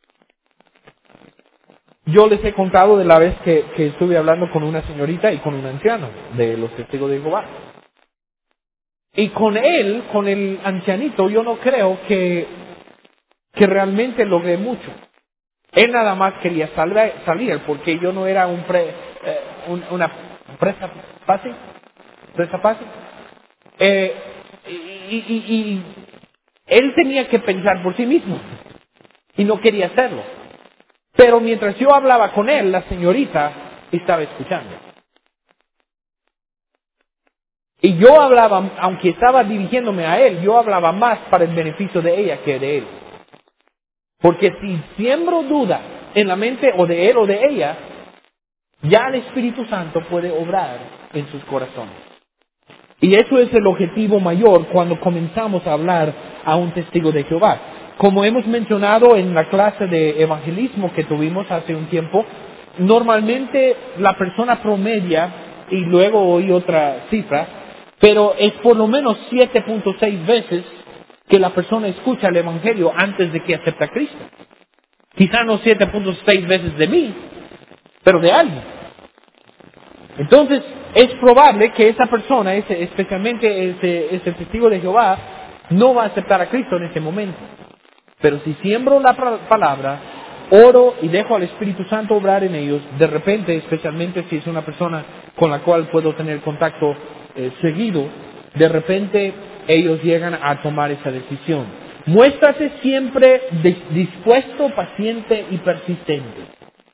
Yo les he contado de la vez que, que estuve hablando con una señorita y con un anciano de los testigos de Jehová. Y con él, con el ancianito, yo no creo que, que realmente logré mucho. Él nada más quería salir, salir porque yo no era un pre, eh, un, una presa fácil. Presa fácil. Eh, y, y, y él tenía que pensar por sí mismo y no quería hacerlo. Pero mientras yo hablaba con él, la señorita estaba escuchando. Y yo hablaba, aunque estaba dirigiéndome a él, yo hablaba más para el beneficio de ella que de él. Porque si siembro duda en la mente o de él o de ella, ya el Espíritu Santo puede obrar en sus corazones. Y eso es el objetivo mayor cuando comenzamos a hablar a un testigo de Jehová. Como hemos mencionado en la clase de evangelismo que tuvimos hace un tiempo, normalmente la persona promedia, y luego oí otra cifra, pero es por lo menos siete punto seis veces que la persona escucha el Evangelio antes de que acepte a Cristo. Quizá no siete punto seis veces de mí, pero de alguien. Entonces, es probable que esa persona, ese, especialmente ese, ese testigo de Jehová, no va a aceptar a Cristo en ese momento. Pero si siembro la palabra, oro y dejo al Espíritu Santo obrar en ellos, de repente, especialmente si es una persona con la cual puedo tener contacto eh, seguido, de repente ellos llegan a tomar esa decisión. Muéstrate siempre dispuesto, paciente y persistente.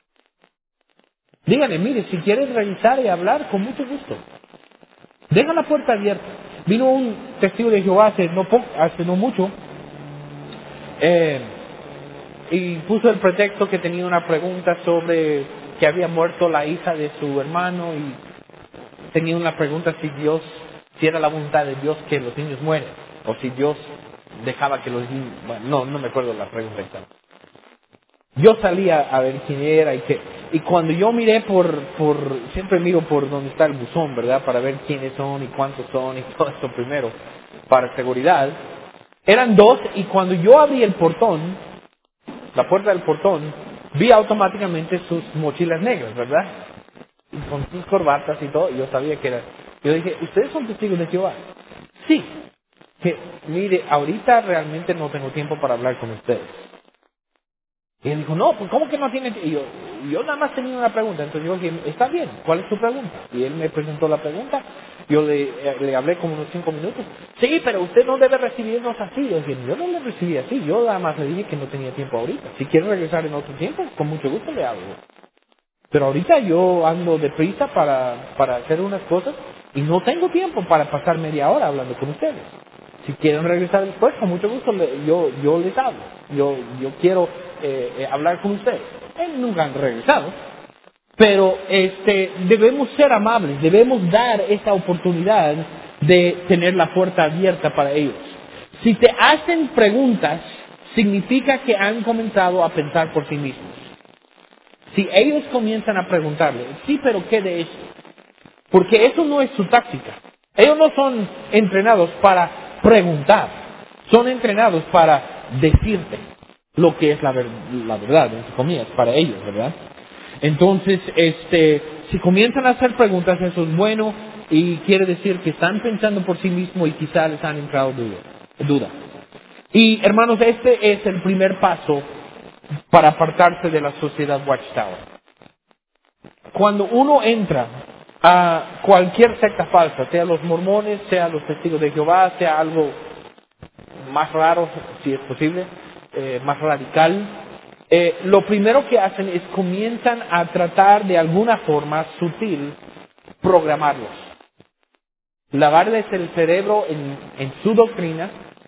Dígale, mire, si quieres revisar y hablar, con mucho gusto. Deja la puerta abierta. Vino un testigo de Jehová hace no, po- hace no mucho eh, y puso el pretexto que tenía una pregunta sobre que había muerto la hija de su hermano y tenía una pregunta si Dios, si era la voluntad de Dios que los niños mueren o si Dios dejaba que los niños, bueno, no, no me acuerdo la pregunta exacta. Yo salía a ver quién era y qué. Y cuando yo miré por, por, siempre miro por donde está el buzón, ¿verdad? Para ver quiénes son y cuántos son y todo esto primero, para seguridad. Eran dos y cuando yo abrí el portón, la puerta del portón, vi automáticamente sus mochilas negras, ¿verdad? Y con sus corbatas y todo, y yo sabía que era. Yo dije, ¿ustedes son testigos de Jehová? Sí. Que, mire, ahorita realmente no tengo tiempo para hablar con ustedes. Y él dijo, no, pues ¿cómo que no tiene? Y yo, yo nada más tenía una pregunta. Entonces yo dije, está bien, ¿cuál es tu pregunta? Y él me presentó la pregunta. Yo le, eh, le hablé como unos cinco minutos. Sí, pero usted no debe recibirnos así. Yo dije, yo no le recibí así. Yo nada más le dije que no tenía tiempo ahorita. Si quiere regresar en otro tiempo, con mucho gusto le hablo. Pero ahorita yo ando deprisa para, para hacer unas cosas y no tengo tiempo para pasar media hora hablando con ustedes. Si quieren regresar después, con mucho gusto le- yo, yo les hablo. Yo, yo quiero eh, eh, hablar con ustedes. Él nunca han regresado. Pero este, debemos ser amables, debemos dar esa oportunidad de tener la puerta abierta para ellos. Si te hacen preguntas, significa que han comenzado a pensar por sí mismos. Si ellos comienzan a preguntarle, sí, pero ¿qué de esto? Porque eso no es su táctica. Ellos no son entrenados para preguntar, son entrenados para decirte lo que es la, ver- la verdad, entre comillas, para ellos, ¿verdad? Entonces, este, si comienzan a hacer preguntas, eso es bueno y quiere decir que están pensando por sí mismos y quizá les han entrado duda. duda. Y hermanos, este es el primer paso para apartarse de la sociedad Watchtower. Cuando uno entra a cualquier secta falsa, sea los mormones, sea los testigos de Jehová, sea algo más raro, si es posible, eh, más radical, eh, lo primero que hacen es comienzan a tratar de alguna forma sutil programarlos. Lavarles el cerebro en, en su doctrina.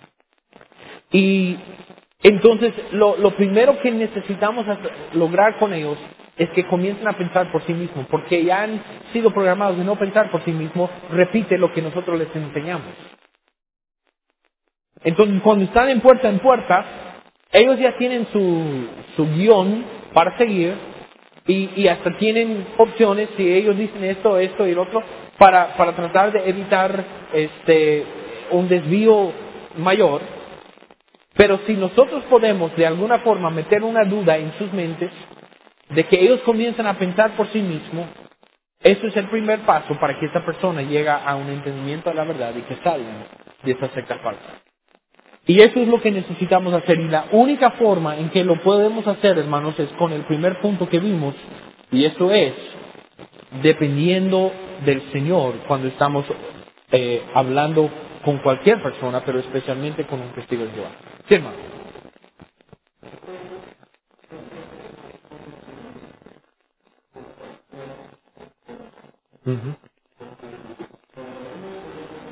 Y entonces lo, lo primero que necesitamos hacer- lograr con ellos es que comiencen a pensar por sí mismos, porque ya han sido programados de no pensar por sí mismos, repite lo que nosotros les enseñamos. Entonces cuando están en puerta en puerta, ellos ya tienen su, su guión para seguir y, y hasta tienen opciones si ellos dicen esto, esto y el otro para, para tratar de evitar este, un desvío mayor. Pero si nosotros podemos de alguna forma meter una duda en sus mentes de que ellos comienzan a pensar por sí mismos, eso es el primer paso para que esa persona llegue a un entendimiento de la verdad y que salgan de esa secta falsa. Y eso es lo que necesitamos hacer. Y la única forma en que lo podemos hacer, hermanos, es con el primer punto que vimos, y eso es dependiendo del Señor cuando estamos eh, hablando con cualquier persona, pero especialmente con un testigo de Jehová. Sí, hermano. Ujú.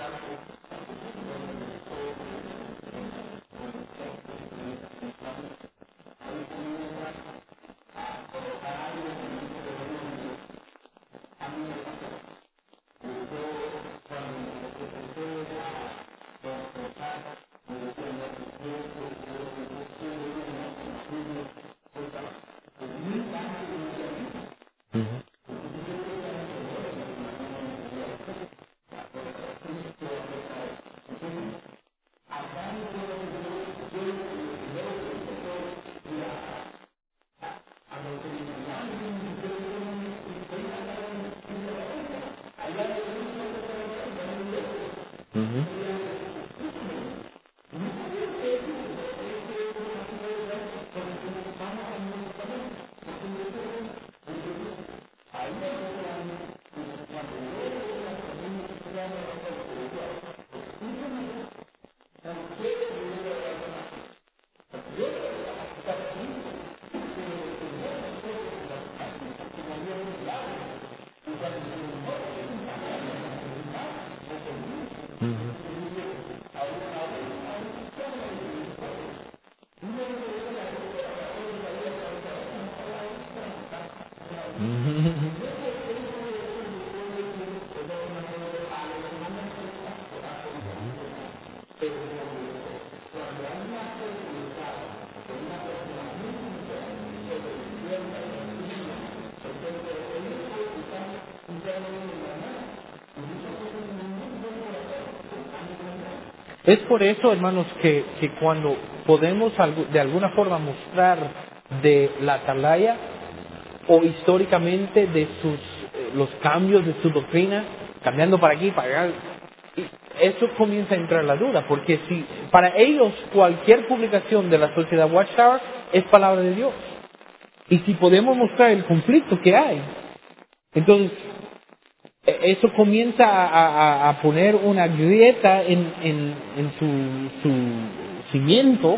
Ujú, ujú, ujú, ujú. Es por eso, hermanos, que, que cuando podemos algu- de alguna forma mostrar de la atalaya o históricamente de sus eh, los cambios de su doctrina, cambiando para aquí, para allá, y eso comienza a entrar la duda, porque si para ellos cualquier publicación de la Sociedad Watchtower es palabra de Dios, y si podemos mostrar el conflicto que hay, entonces eh, eso comienza a, a- a poner una grieta en, en, en su, su cimiento,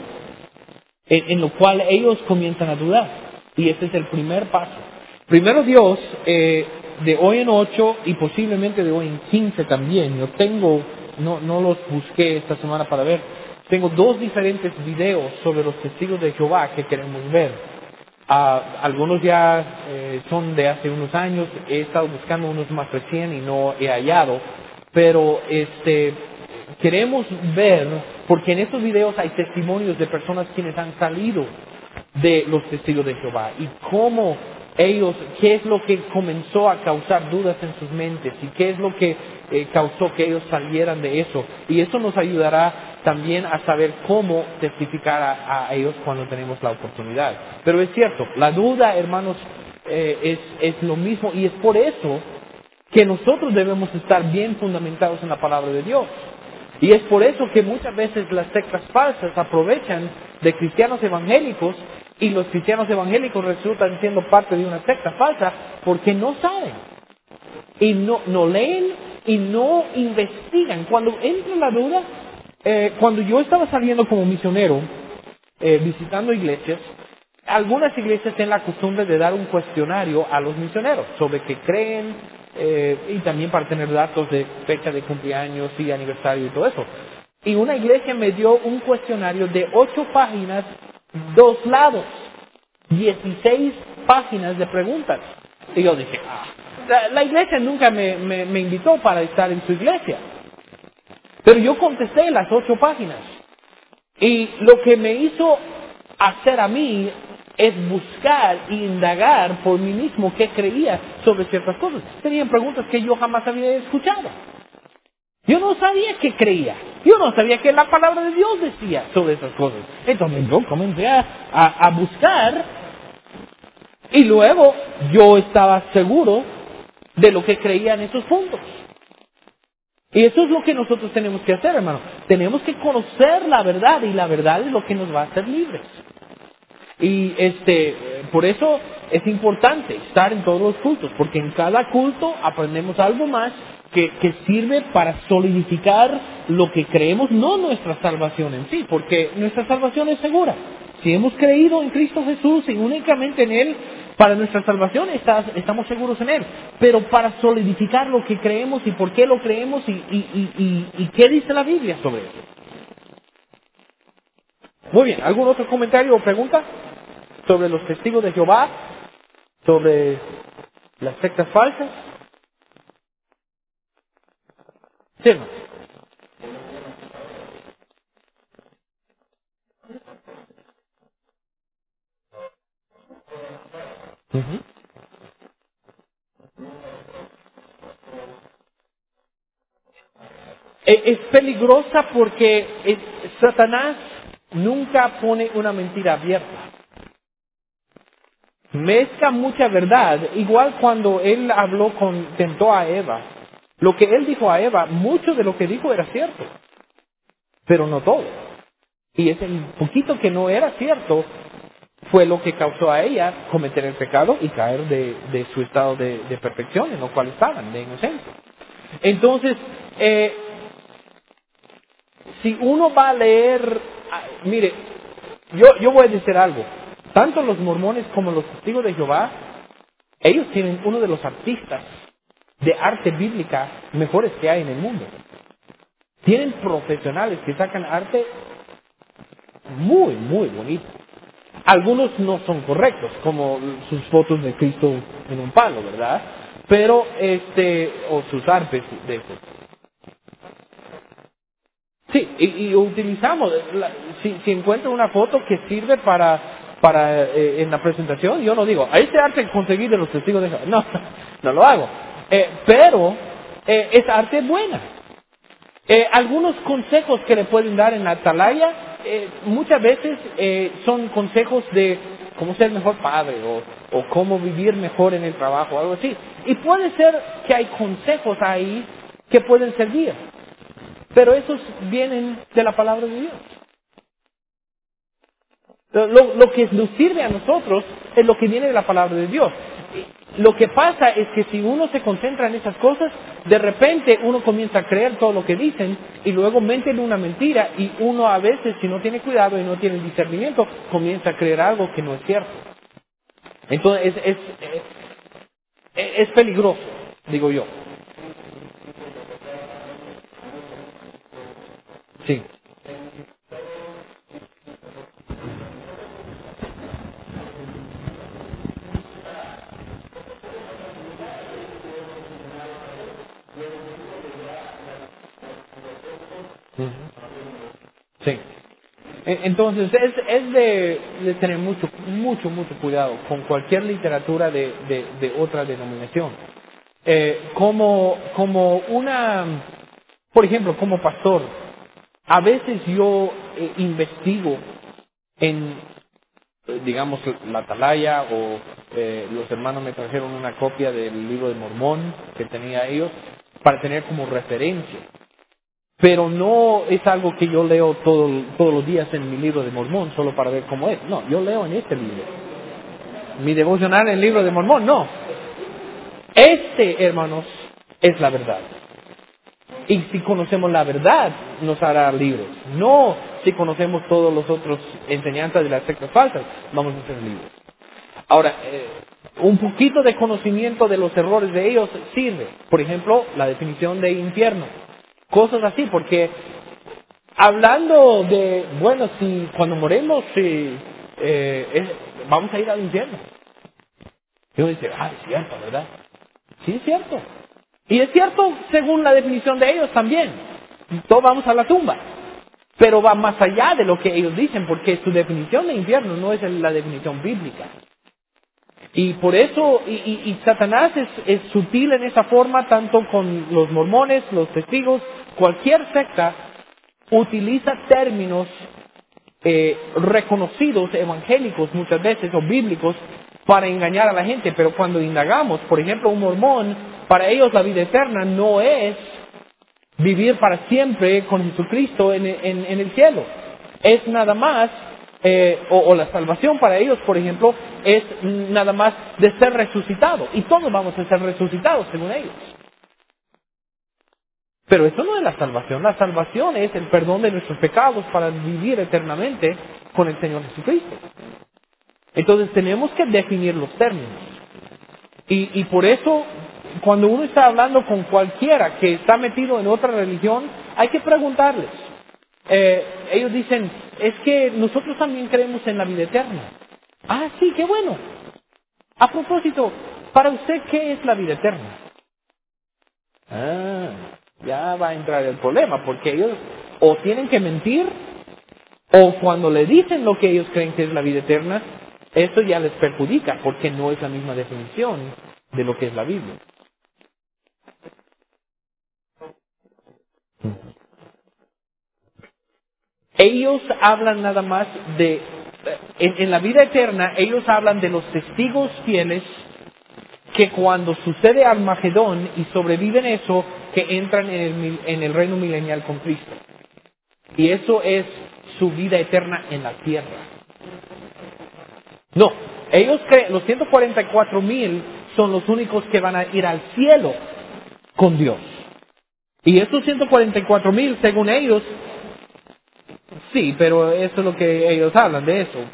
en, en lo cual ellos comienzan a dudar. Y ese es el primer paso. Primero Dios, eh, de hoy en ocho y posiblemente de hoy en quince también, yo tengo, no, no los busqué esta semana para ver, tengo dos diferentes videos sobre los testigos de Jehová que queremos ver. Ah, algunos ya eh, son de hace unos años, he estado buscando unos más recién y no he hallado, pero este queremos ver, porque en estos videos hay testimonios de personas quienes han salido de los testigos de Jehová y cómo ellos, qué es lo que comenzó a causar dudas en sus mentes y qué es lo que eh, causó que ellos salieran de eso. Y eso nos ayudará también a saber cómo testificar a, a ellos cuando tenemos la oportunidad. Pero es cierto, la duda, hermanos, eh, es, es lo mismo y es por eso que nosotros debemos estar bien fundamentados en la palabra de Dios. Y es por eso que muchas veces las sectas falsas aprovechan de cristianos evangélicos y los cristianos evangélicos resultan siendo parte de una secta falsa porque no saben y no, no leen y no investigan. Cuando entra la duda, eh, cuando yo estaba saliendo como misionero, eh, visitando iglesias, algunas iglesias tienen la costumbre de dar un cuestionario a los misioneros sobre qué creen eh, y también para tener datos de fecha de cumpleaños y aniversario y todo eso. Y una iglesia me dio un cuestionario de ocho páginas, dos lados, dieciséis páginas de preguntas. Y yo dije, ah, la, la iglesia nunca me, me, me invitó para estar en su iglesia. Pero yo contesté las ocho páginas. Y lo que me hizo hacer a mí es buscar e indagar por mí mismo qué creía sobre ciertas cosas. Tenían preguntas que yo jamás había escuchado. Yo no sabía qué creía. Yo no sabía qué la palabra de Dios decía sobre esas cosas. Entonces yo comencé a, a, a buscar y luego yo estaba seguro de lo que creía en esos puntos. Y eso es lo que nosotros tenemos que hacer, hermano. Tenemos que conocer la verdad y la verdad es lo que nos va a hacer libres. Y este, eh, por eso es importante estar en todos los cultos, porque en cada culto aprendemos algo más que, que sirve para solidificar lo que creemos, no nuestra salvación en sí, porque nuestra salvación es segura. Si hemos creído en Cristo Jesús y únicamente en Él, Para nuestra salvación está- estamos seguros en Él, pero para solidificar lo que creemos y por qué lo creemos y, y, y, y, y qué dice la Biblia sobre eso. Muy bien, ¿algún otro comentario o pregunta sobre los testigos de Jehová, sobre las sectas falsas? Sí, hermano. Ujú. E- Es peligrosa porque es- Satanás nunca pone una mentira abierta. Mezcla mucha verdad, igual cuando él habló con, tentó a Eva. Lo que él dijo a Eva, mucho de lo que dijo era cierto, pero no todo. Y ese poquito que no era cierto fue lo que causó a ella cometer el pecado y caer de, de su estado de, de perfección en lo cual estaban, de inocencia. Entonces, eh, si uno va a leer, ah, mire, yo, yo voy a decir algo, tanto los mormones como los testigos de Jehová, ellos tienen uno de los artistas de arte bíblica mejores que hay en el mundo. Tienen profesionales que sacan arte muy, muy bonito. Algunos no son correctos, como sus fotos de Cristo en un palo, ¿verdad? Pero, este, o sus artes de eso. Sí, y, y utilizamos, la- si, si encuentro una foto que sirve para, para eh, en la presentación, yo no digo, a este arte conseguí de los testigos de Jehová. No, no lo hago. Eh, pero eh, es arte buena. Eh, algunos consejos que le pueden dar en la atalaya, eh, muchas veces eh, son consejos de cómo ser mejor padre o, o cómo vivir mejor en el trabajo, algo así. Y puede ser que hay consejos ahí que pueden servir. Pero esos vienen de la palabra de Dios. Lo, lo que nos sirve a nosotros es lo que viene de la palabra de Dios. Lo que pasa es que si uno se concentra en esas cosas, de repente uno comienza a creer todo lo que dicen y luego meten una mentira y uno a veces, si no tiene cuidado y no tiene discernimiento, comienza a creer algo que no es cierto. Entonces es, es, es, es peligroso, digo yo. Sí. Ujú. Sí. E- Entonces, es, es de, de tener mucho, mucho, mucho cuidado con cualquier literatura de, de, de otra denominación. Eh, como, como una, por ejemplo, como pastor, a veces yo eh, investigo en, eh, digamos, la Atalaya o eh, los hermanos me trajeron una copia del libro de Mormón que tenía ellos para tener como referencia. Pero no es algo que yo leo todo- todos los días en mi libro de Mormón solo para ver cómo es. No, yo leo en este libro. Mi devocional en el libro de Mormón, no. Este, hermanos, es la verdad. Y si conocemos la verdad, nos hará libres. No si conocemos todos los otros enseñanzas de las sectas falsas, vamos a ser libres. Ahora, eh, un poquito de conocimiento de los errores de ellos sirve. Por ejemplo, la definición de infierno. Cosas así, porque hablando de, bueno, si cuando moremos, si, eh, es- vamos a ir al infierno. Y uno dice, ah, es cierto, ¿verdad? Sí, es cierto. Y es cierto según la definición de ellos también. Todos vamos a la tumba. Pero va más allá de lo que ellos dicen, porque su definición de infierno no es la definición bíblica. Y por eso, y, y- y Satanás es, es sutil en esa forma, tanto con los mormones, los testigos, cualquier secta utiliza términos eh, reconocidos, evangélicos muchas veces, o bíblicos, para engañar a la gente. Pero cuando indagamos, por ejemplo, un mormón, para ellos la vida eterna no es vivir para siempre con Jesucristo en, en- en el cielo. Es nada más, eh, o, o la salvación para ellos, por ejemplo, es nada más de ser resucitado. Y todos vamos a ser resucitados, según ellos. Pero eso no es la salvación. La salvación es el perdón de nuestros pecados para vivir eternamente con el Señor Jesucristo. Entonces tenemos que definir los términos. Y, y por eso, cuando uno está hablando con cualquiera que está metido en otra religión, hay que preguntarles. Eh, ellos dicen, es que nosotros también creemos en la vida eterna. Ah, sí, qué bueno. A propósito, para usted, ¿qué es la vida eterna? Ah, ya va a entrar el problema, porque ellos o tienen que mentir, o cuando le dicen lo que ellos creen que es la vida eterna, eso ya les perjudica, porque no es la misma definición de lo que es la Biblia. Ellos hablan nada más de, en, en la vida eterna, ellos hablan de los testigos fieles que cuando sucede Armagedón y sobreviven eso, que entran en el, mil- en el reino milenial con Cristo. Y eso es su vida eterna en la tierra. No, ellos creen, los ciento cuarenta y cuatro mil son los únicos que van a ir al cielo con Dios. Y esos ciento cuarenta y cuatro mil, según ellos, sí, pero eso es lo que ellos hablan de eso.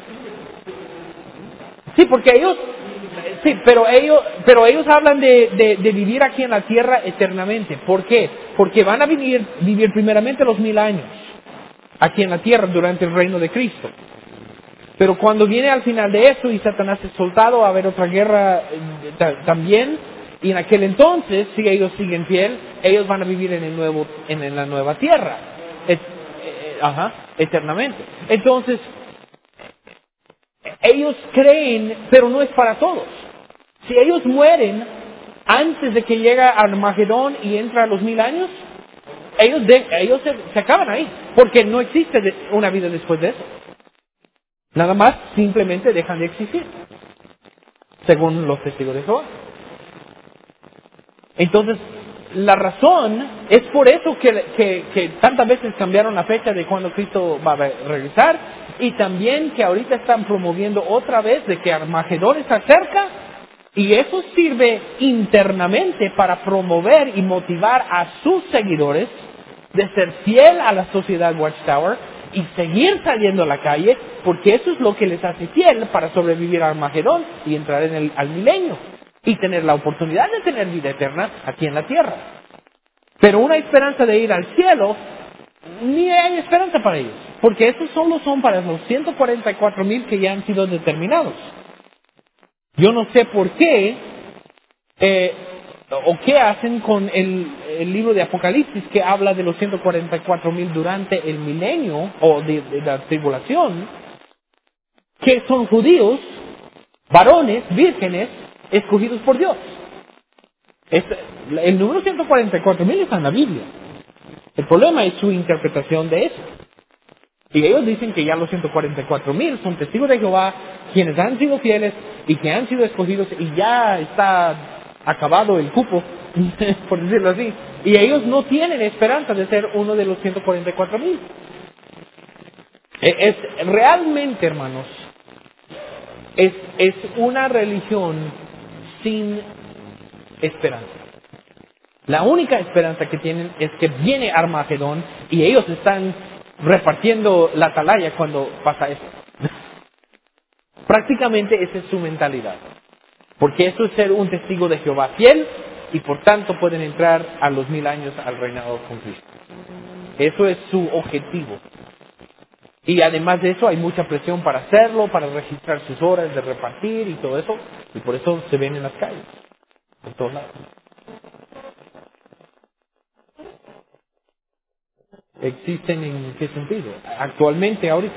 Sí, porque ellos, sí, pero ellos, pero ellos hablan de, de, de vivir aquí en la tierra eternamente. ¿Por qué? Porque van a vivir, vivir primeramente los mil años aquí en la tierra durante el reino de Cristo. Pero cuando viene al final de eso y Satanás es soltado, va a haber otra guerra eh, ta- también. Y en aquel entonces, si ellos siguen fiel, ellos van a vivir en el nuevo, en, en la nueva tierra, Et- eh, ajá, eternamente. Entonces, ellos creen, pero no es para todos. Si ellos mueren antes de que llegue Armagedón y entra a los mil años, ellos, de- ellos se, se acaban ahí, porque no existe de- una vida después de eso. Nada más, simplemente dejan de existir, según los testigos de Jehová. Entonces, la razón es por eso que, que, que tantas veces cambiaron la fecha de cuando Cristo va a regresar, y también que ahorita están promoviendo otra vez de que Armagedón está cerca, y eso sirve internamente para promover y motivar a sus seguidores de ser fiel a la sociedad Watchtower y seguir saliendo a la calle, porque eso es lo que les hace fiel para sobrevivir a Armagedón y entrar en el, al milenio y tener la oportunidad de tener vida eterna aquí en la tierra. Pero una esperanza de ir al cielo, ni hay esperanza para ellos, porque esos solo son para los ciento cuarenta y cuatro mil que ya han sido determinados. Yo no sé por qué, eh, o qué hacen con el, el libro de Apocalipsis que habla de los ciento cuarenta y cuatro mil durante el milenio, o de, de la tribulación, que son judíos, varones, vírgenes, escogidos por Dios. Es, el número ciento cuarenta y cuatro mil está en la Biblia. El problema es su interpretación de eso. Y ellos dicen que ya los ciento cuarenta y cuatro mil son testigos de Jehová, quienes han sido fieles y que han sido escogidos, y ya está acabado el cupo, por decirlo así. Y ellos no tienen esperanza de ser uno de los ciento cuarenta y cuatro mil. Es, realmente, hermanos, es, es una religión sin esperanza. La única esperanza que tienen es que viene Armagedón y ellos están repartiendo la atalaya cuando pasa eso. Prácticamente esa es su mentalidad. Porque eso es ser un testigo de Jehová fiel, y por tanto pueden entrar a los mil años al reinado con Cristo. Eso es su objetivo. Y además de eso hay mucha presión para hacerlo, para registrar sus horas de repartir y todo eso. Y por eso se ven en las calles, por todos lados. ¿Existen en qué sentido? Actualmente, ahorita.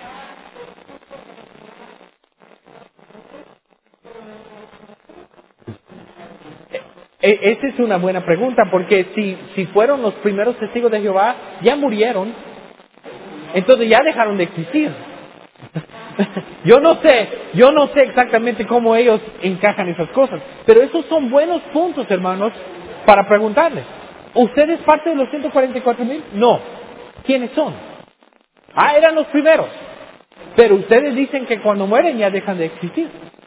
E- esa es una buena pregunta, porque si, si fueron los primeros testigos de Jehová, ya murieron, entonces ya dejaron de existir. Yo no sé, yo no sé exactamente cómo ellos encajan esas cosas, pero esos son buenos puntos, hermanos, para preguntarles. ¿Usted es parte de los ciento cuarenta y cuatro mil? No. ¿Quiénes son? Ah, eran los primeros. Pero ustedes dicen que cuando mueren ya dejan de existir.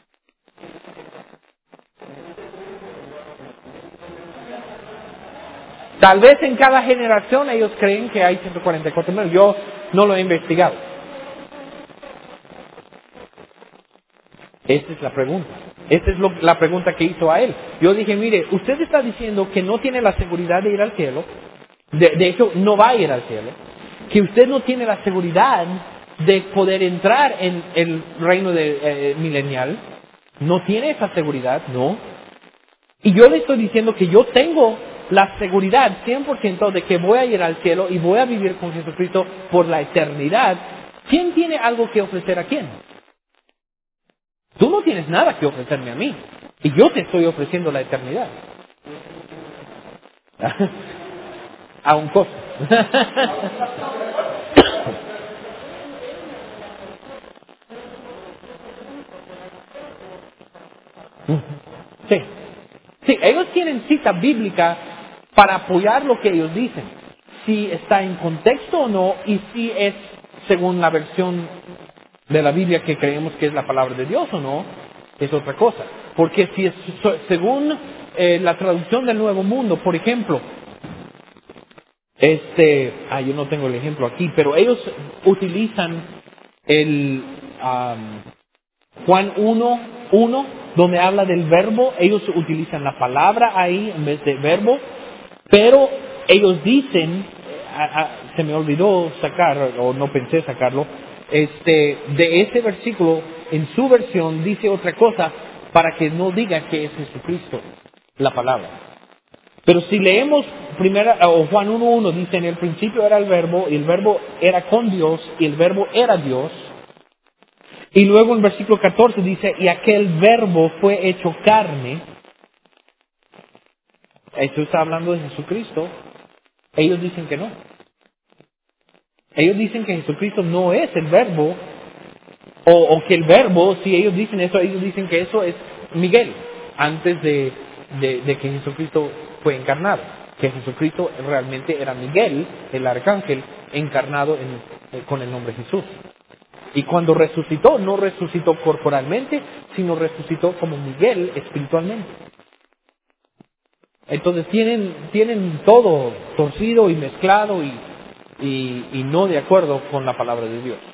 Tal vez en cada generación ellos creen que hay ciento cuarenta y cuatro mil. Yo no lo he investigado. Esa es la pregunta. Esa es lo- la pregunta que hizo a él. Yo dije, mire, usted está diciendo que no tiene la seguridad de ir al cielo. De, de hecho, no va a ir al cielo. Que usted no tiene la seguridad de poder entrar en el reino de, eh, milenial. No tiene esa seguridad, no. Y yo le estoy diciendo que yo tengo la seguridad cien por ciento de que voy a ir al cielo y voy a vivir con Jesucristo por la eternidad. ¿Quién tiene algo que ofrecer a quién? Tú no tienes nada que ofrecerme a mí. Y yo te estoy ofreciendo la eternidad. A un costo. Sí. Sí, ellos tienen cita bíblica para apoyar lo que ellos dicen. Si está en contexto o no, y si es según la versión de la Biblia que creemos que es la palabra de Dios o no, es otra cosa. Porque si es so- según eh, la traducción del Nuevo Mundo, por ejemplo, este, ah, yo no tengo el ejemplo aquí, pero ellos utilizan el am, Juan uno uno, donde habla del verbo, ellos utilizan la palabra ahí en vez de verbo, pero ellos dicen, ah, ah, se me olvidó sacar, o no pensé sacarlo, este, de ese versículo, en su versión dice otra cosa, para que no diga que es Jesucristo la palabra. Pero si leemos primera, o Juan uno uno dice, en el principio era el verbo, y el verbo era con Dios, y el verbo era Dios. Y luego en versículo catorce dice, y aquel verbo fue hecho carne. Esto está hablando de Jesucristo. Ellos dicen que no. Ellos dicen que Jesucristo no es el verbo, o, o que el verbo, si ellos dicen eso, ellos dicen que eso es Miguel, antes de, de, de que Jesucristo fue encarnado. Que Jesucristo realmente era Miguel, el arcángel, encarnado en- eh, con el nombre Jesús. Y cuando resucitó, no resucitó corporalmente, sino resucitó como Miguel espiritualmente. Entonces tienen, tienen todo torcido y mezclado y, y, y no de acuerdo con la palabra de Dios.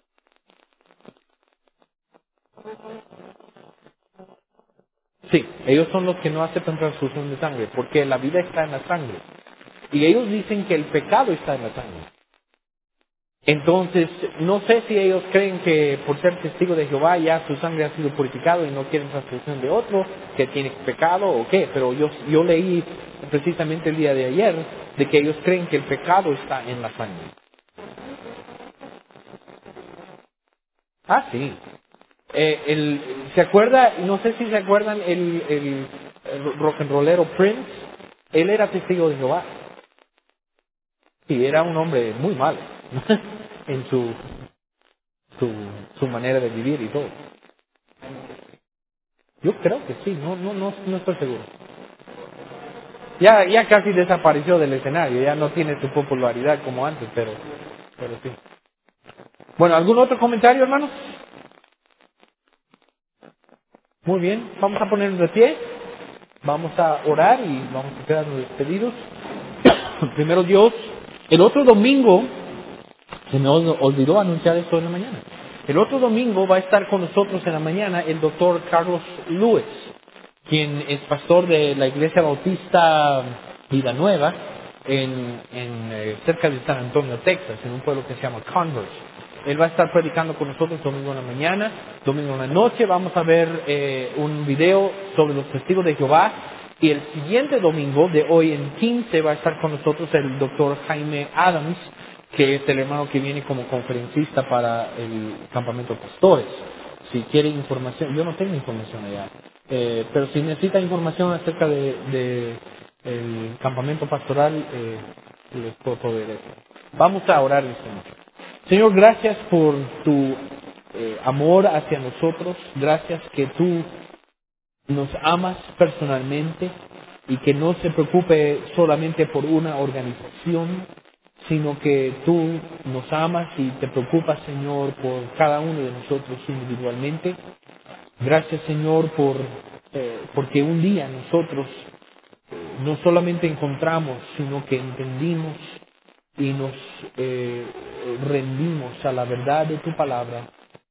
Sí, ellos son los que no aceptan transfusión de sangre, porque la vida está en la sangre. Y ellos dicen que el pecado está en la sangre. Entonces, no sé si ellos creen que por ser testigo de Jehová ya su sangre ha sido purificado y no quieren transfusión de otro, que tiene pecado o qué, pero yo, yo leí precisamente el día de ayer de que ellos creen que el pecado está en la sangre. Ah, sí. Eh, el, ¿Se acuerda? No sé si se acuerdan el, el, el rock and rollero Prince. Él era testigo de Jehová. Sí, era un hombre muy malo en su, su, su manera de vivir y todo. Yo creo que sí, no, no, no, no estoy seguro. Ya, ya casi desapareció del escenario, ya no tiene su popularidad como antes, pero, pero sí. Bueno, ¿algún otro comentario, hermanos? Muy bien, vamos a ponernos de pie, vamos a orar y vamos a quedarnos despedidos. Primero Dios, el otro domingo, se me ol- olvidó anunciar esto en la mañana. El otro domingo va a estar con nosotros en la mañana el doctor Carlos Lewis, quien es pastor de la Iglesia Bautista Vida Nueva en, en, eh, cerca de San Antonio, Texas, en un pueblo que se llama Converse. Él va a estar predicando con nosotros domingo en la mañana, domingo en la noche. Vamos a ver eh, un video sobre los testigos de Jehová. Y el siguiente domingo, de hoy en quince, va a estar con nosotros el doctor Jaime Adams, que es el hermano que viene como conferencista para el campamento de pastores. Si quiere información, yo no tengo información allá, eh, pero si necesita información acerca de, de el campamento pastoral, eh, les puedo proveer eso. Vamos a orar esta noche. Señor, gracias por tu eh, amor hacia nosotros. Gracias que tú nos amas personalmente y que no se preocupe solamente por una organización, sino que tú nos amas y te preocupas, Señor, por cada uno de nosotros individualmente. Gracias, Señor, por eh, porque un día nosotros eh, no solamente encontramos, sino que entendimos y nos eh, rendimos a la verdad de tu palabra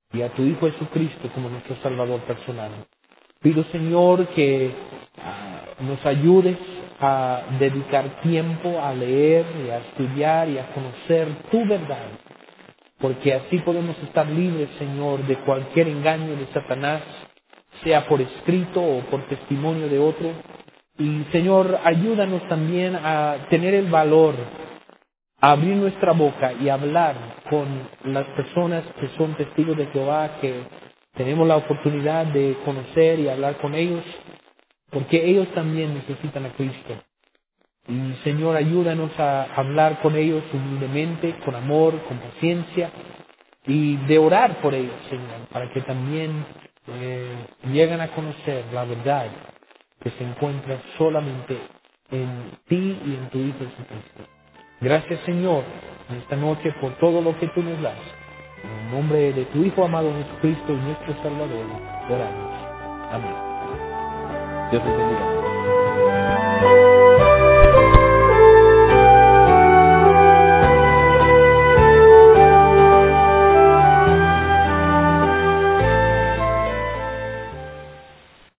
y a tu Hijo Jesucristo como nuestro Salvador personal. Pido, Señor, que ah, nos ayudes a dedicar tiempo a leer y a estudiar y a conocer tu verdad, porque así podemos estar libres, Señor, de cualquier engaño de Satanás, sea por escrito o por testimonio de otro. Y, Señor, ayúdanos también a tener el valor, a abrir nuestra boca y hablar con las personas que son testigos de Jehová, que tenemos la oportunidad de conocer y hablar con ellos, porque ellos también necesitan a Cristo. Y, Señor, ayúdanos a hablar con ellos humildemente, con amor, con paciencia, y de orar por ellos, Señor, para que también eh, lleguen a conocer la verdad que se encuentra solamente en ti y en tu Hijo Jesucristo. Gracias, Señor, en esta noche por todo lo que tú nos das. En el nombre de tu Hijo amado Jesucristo y nuestro Salvador, oramos. Amén. Dios les bendiga.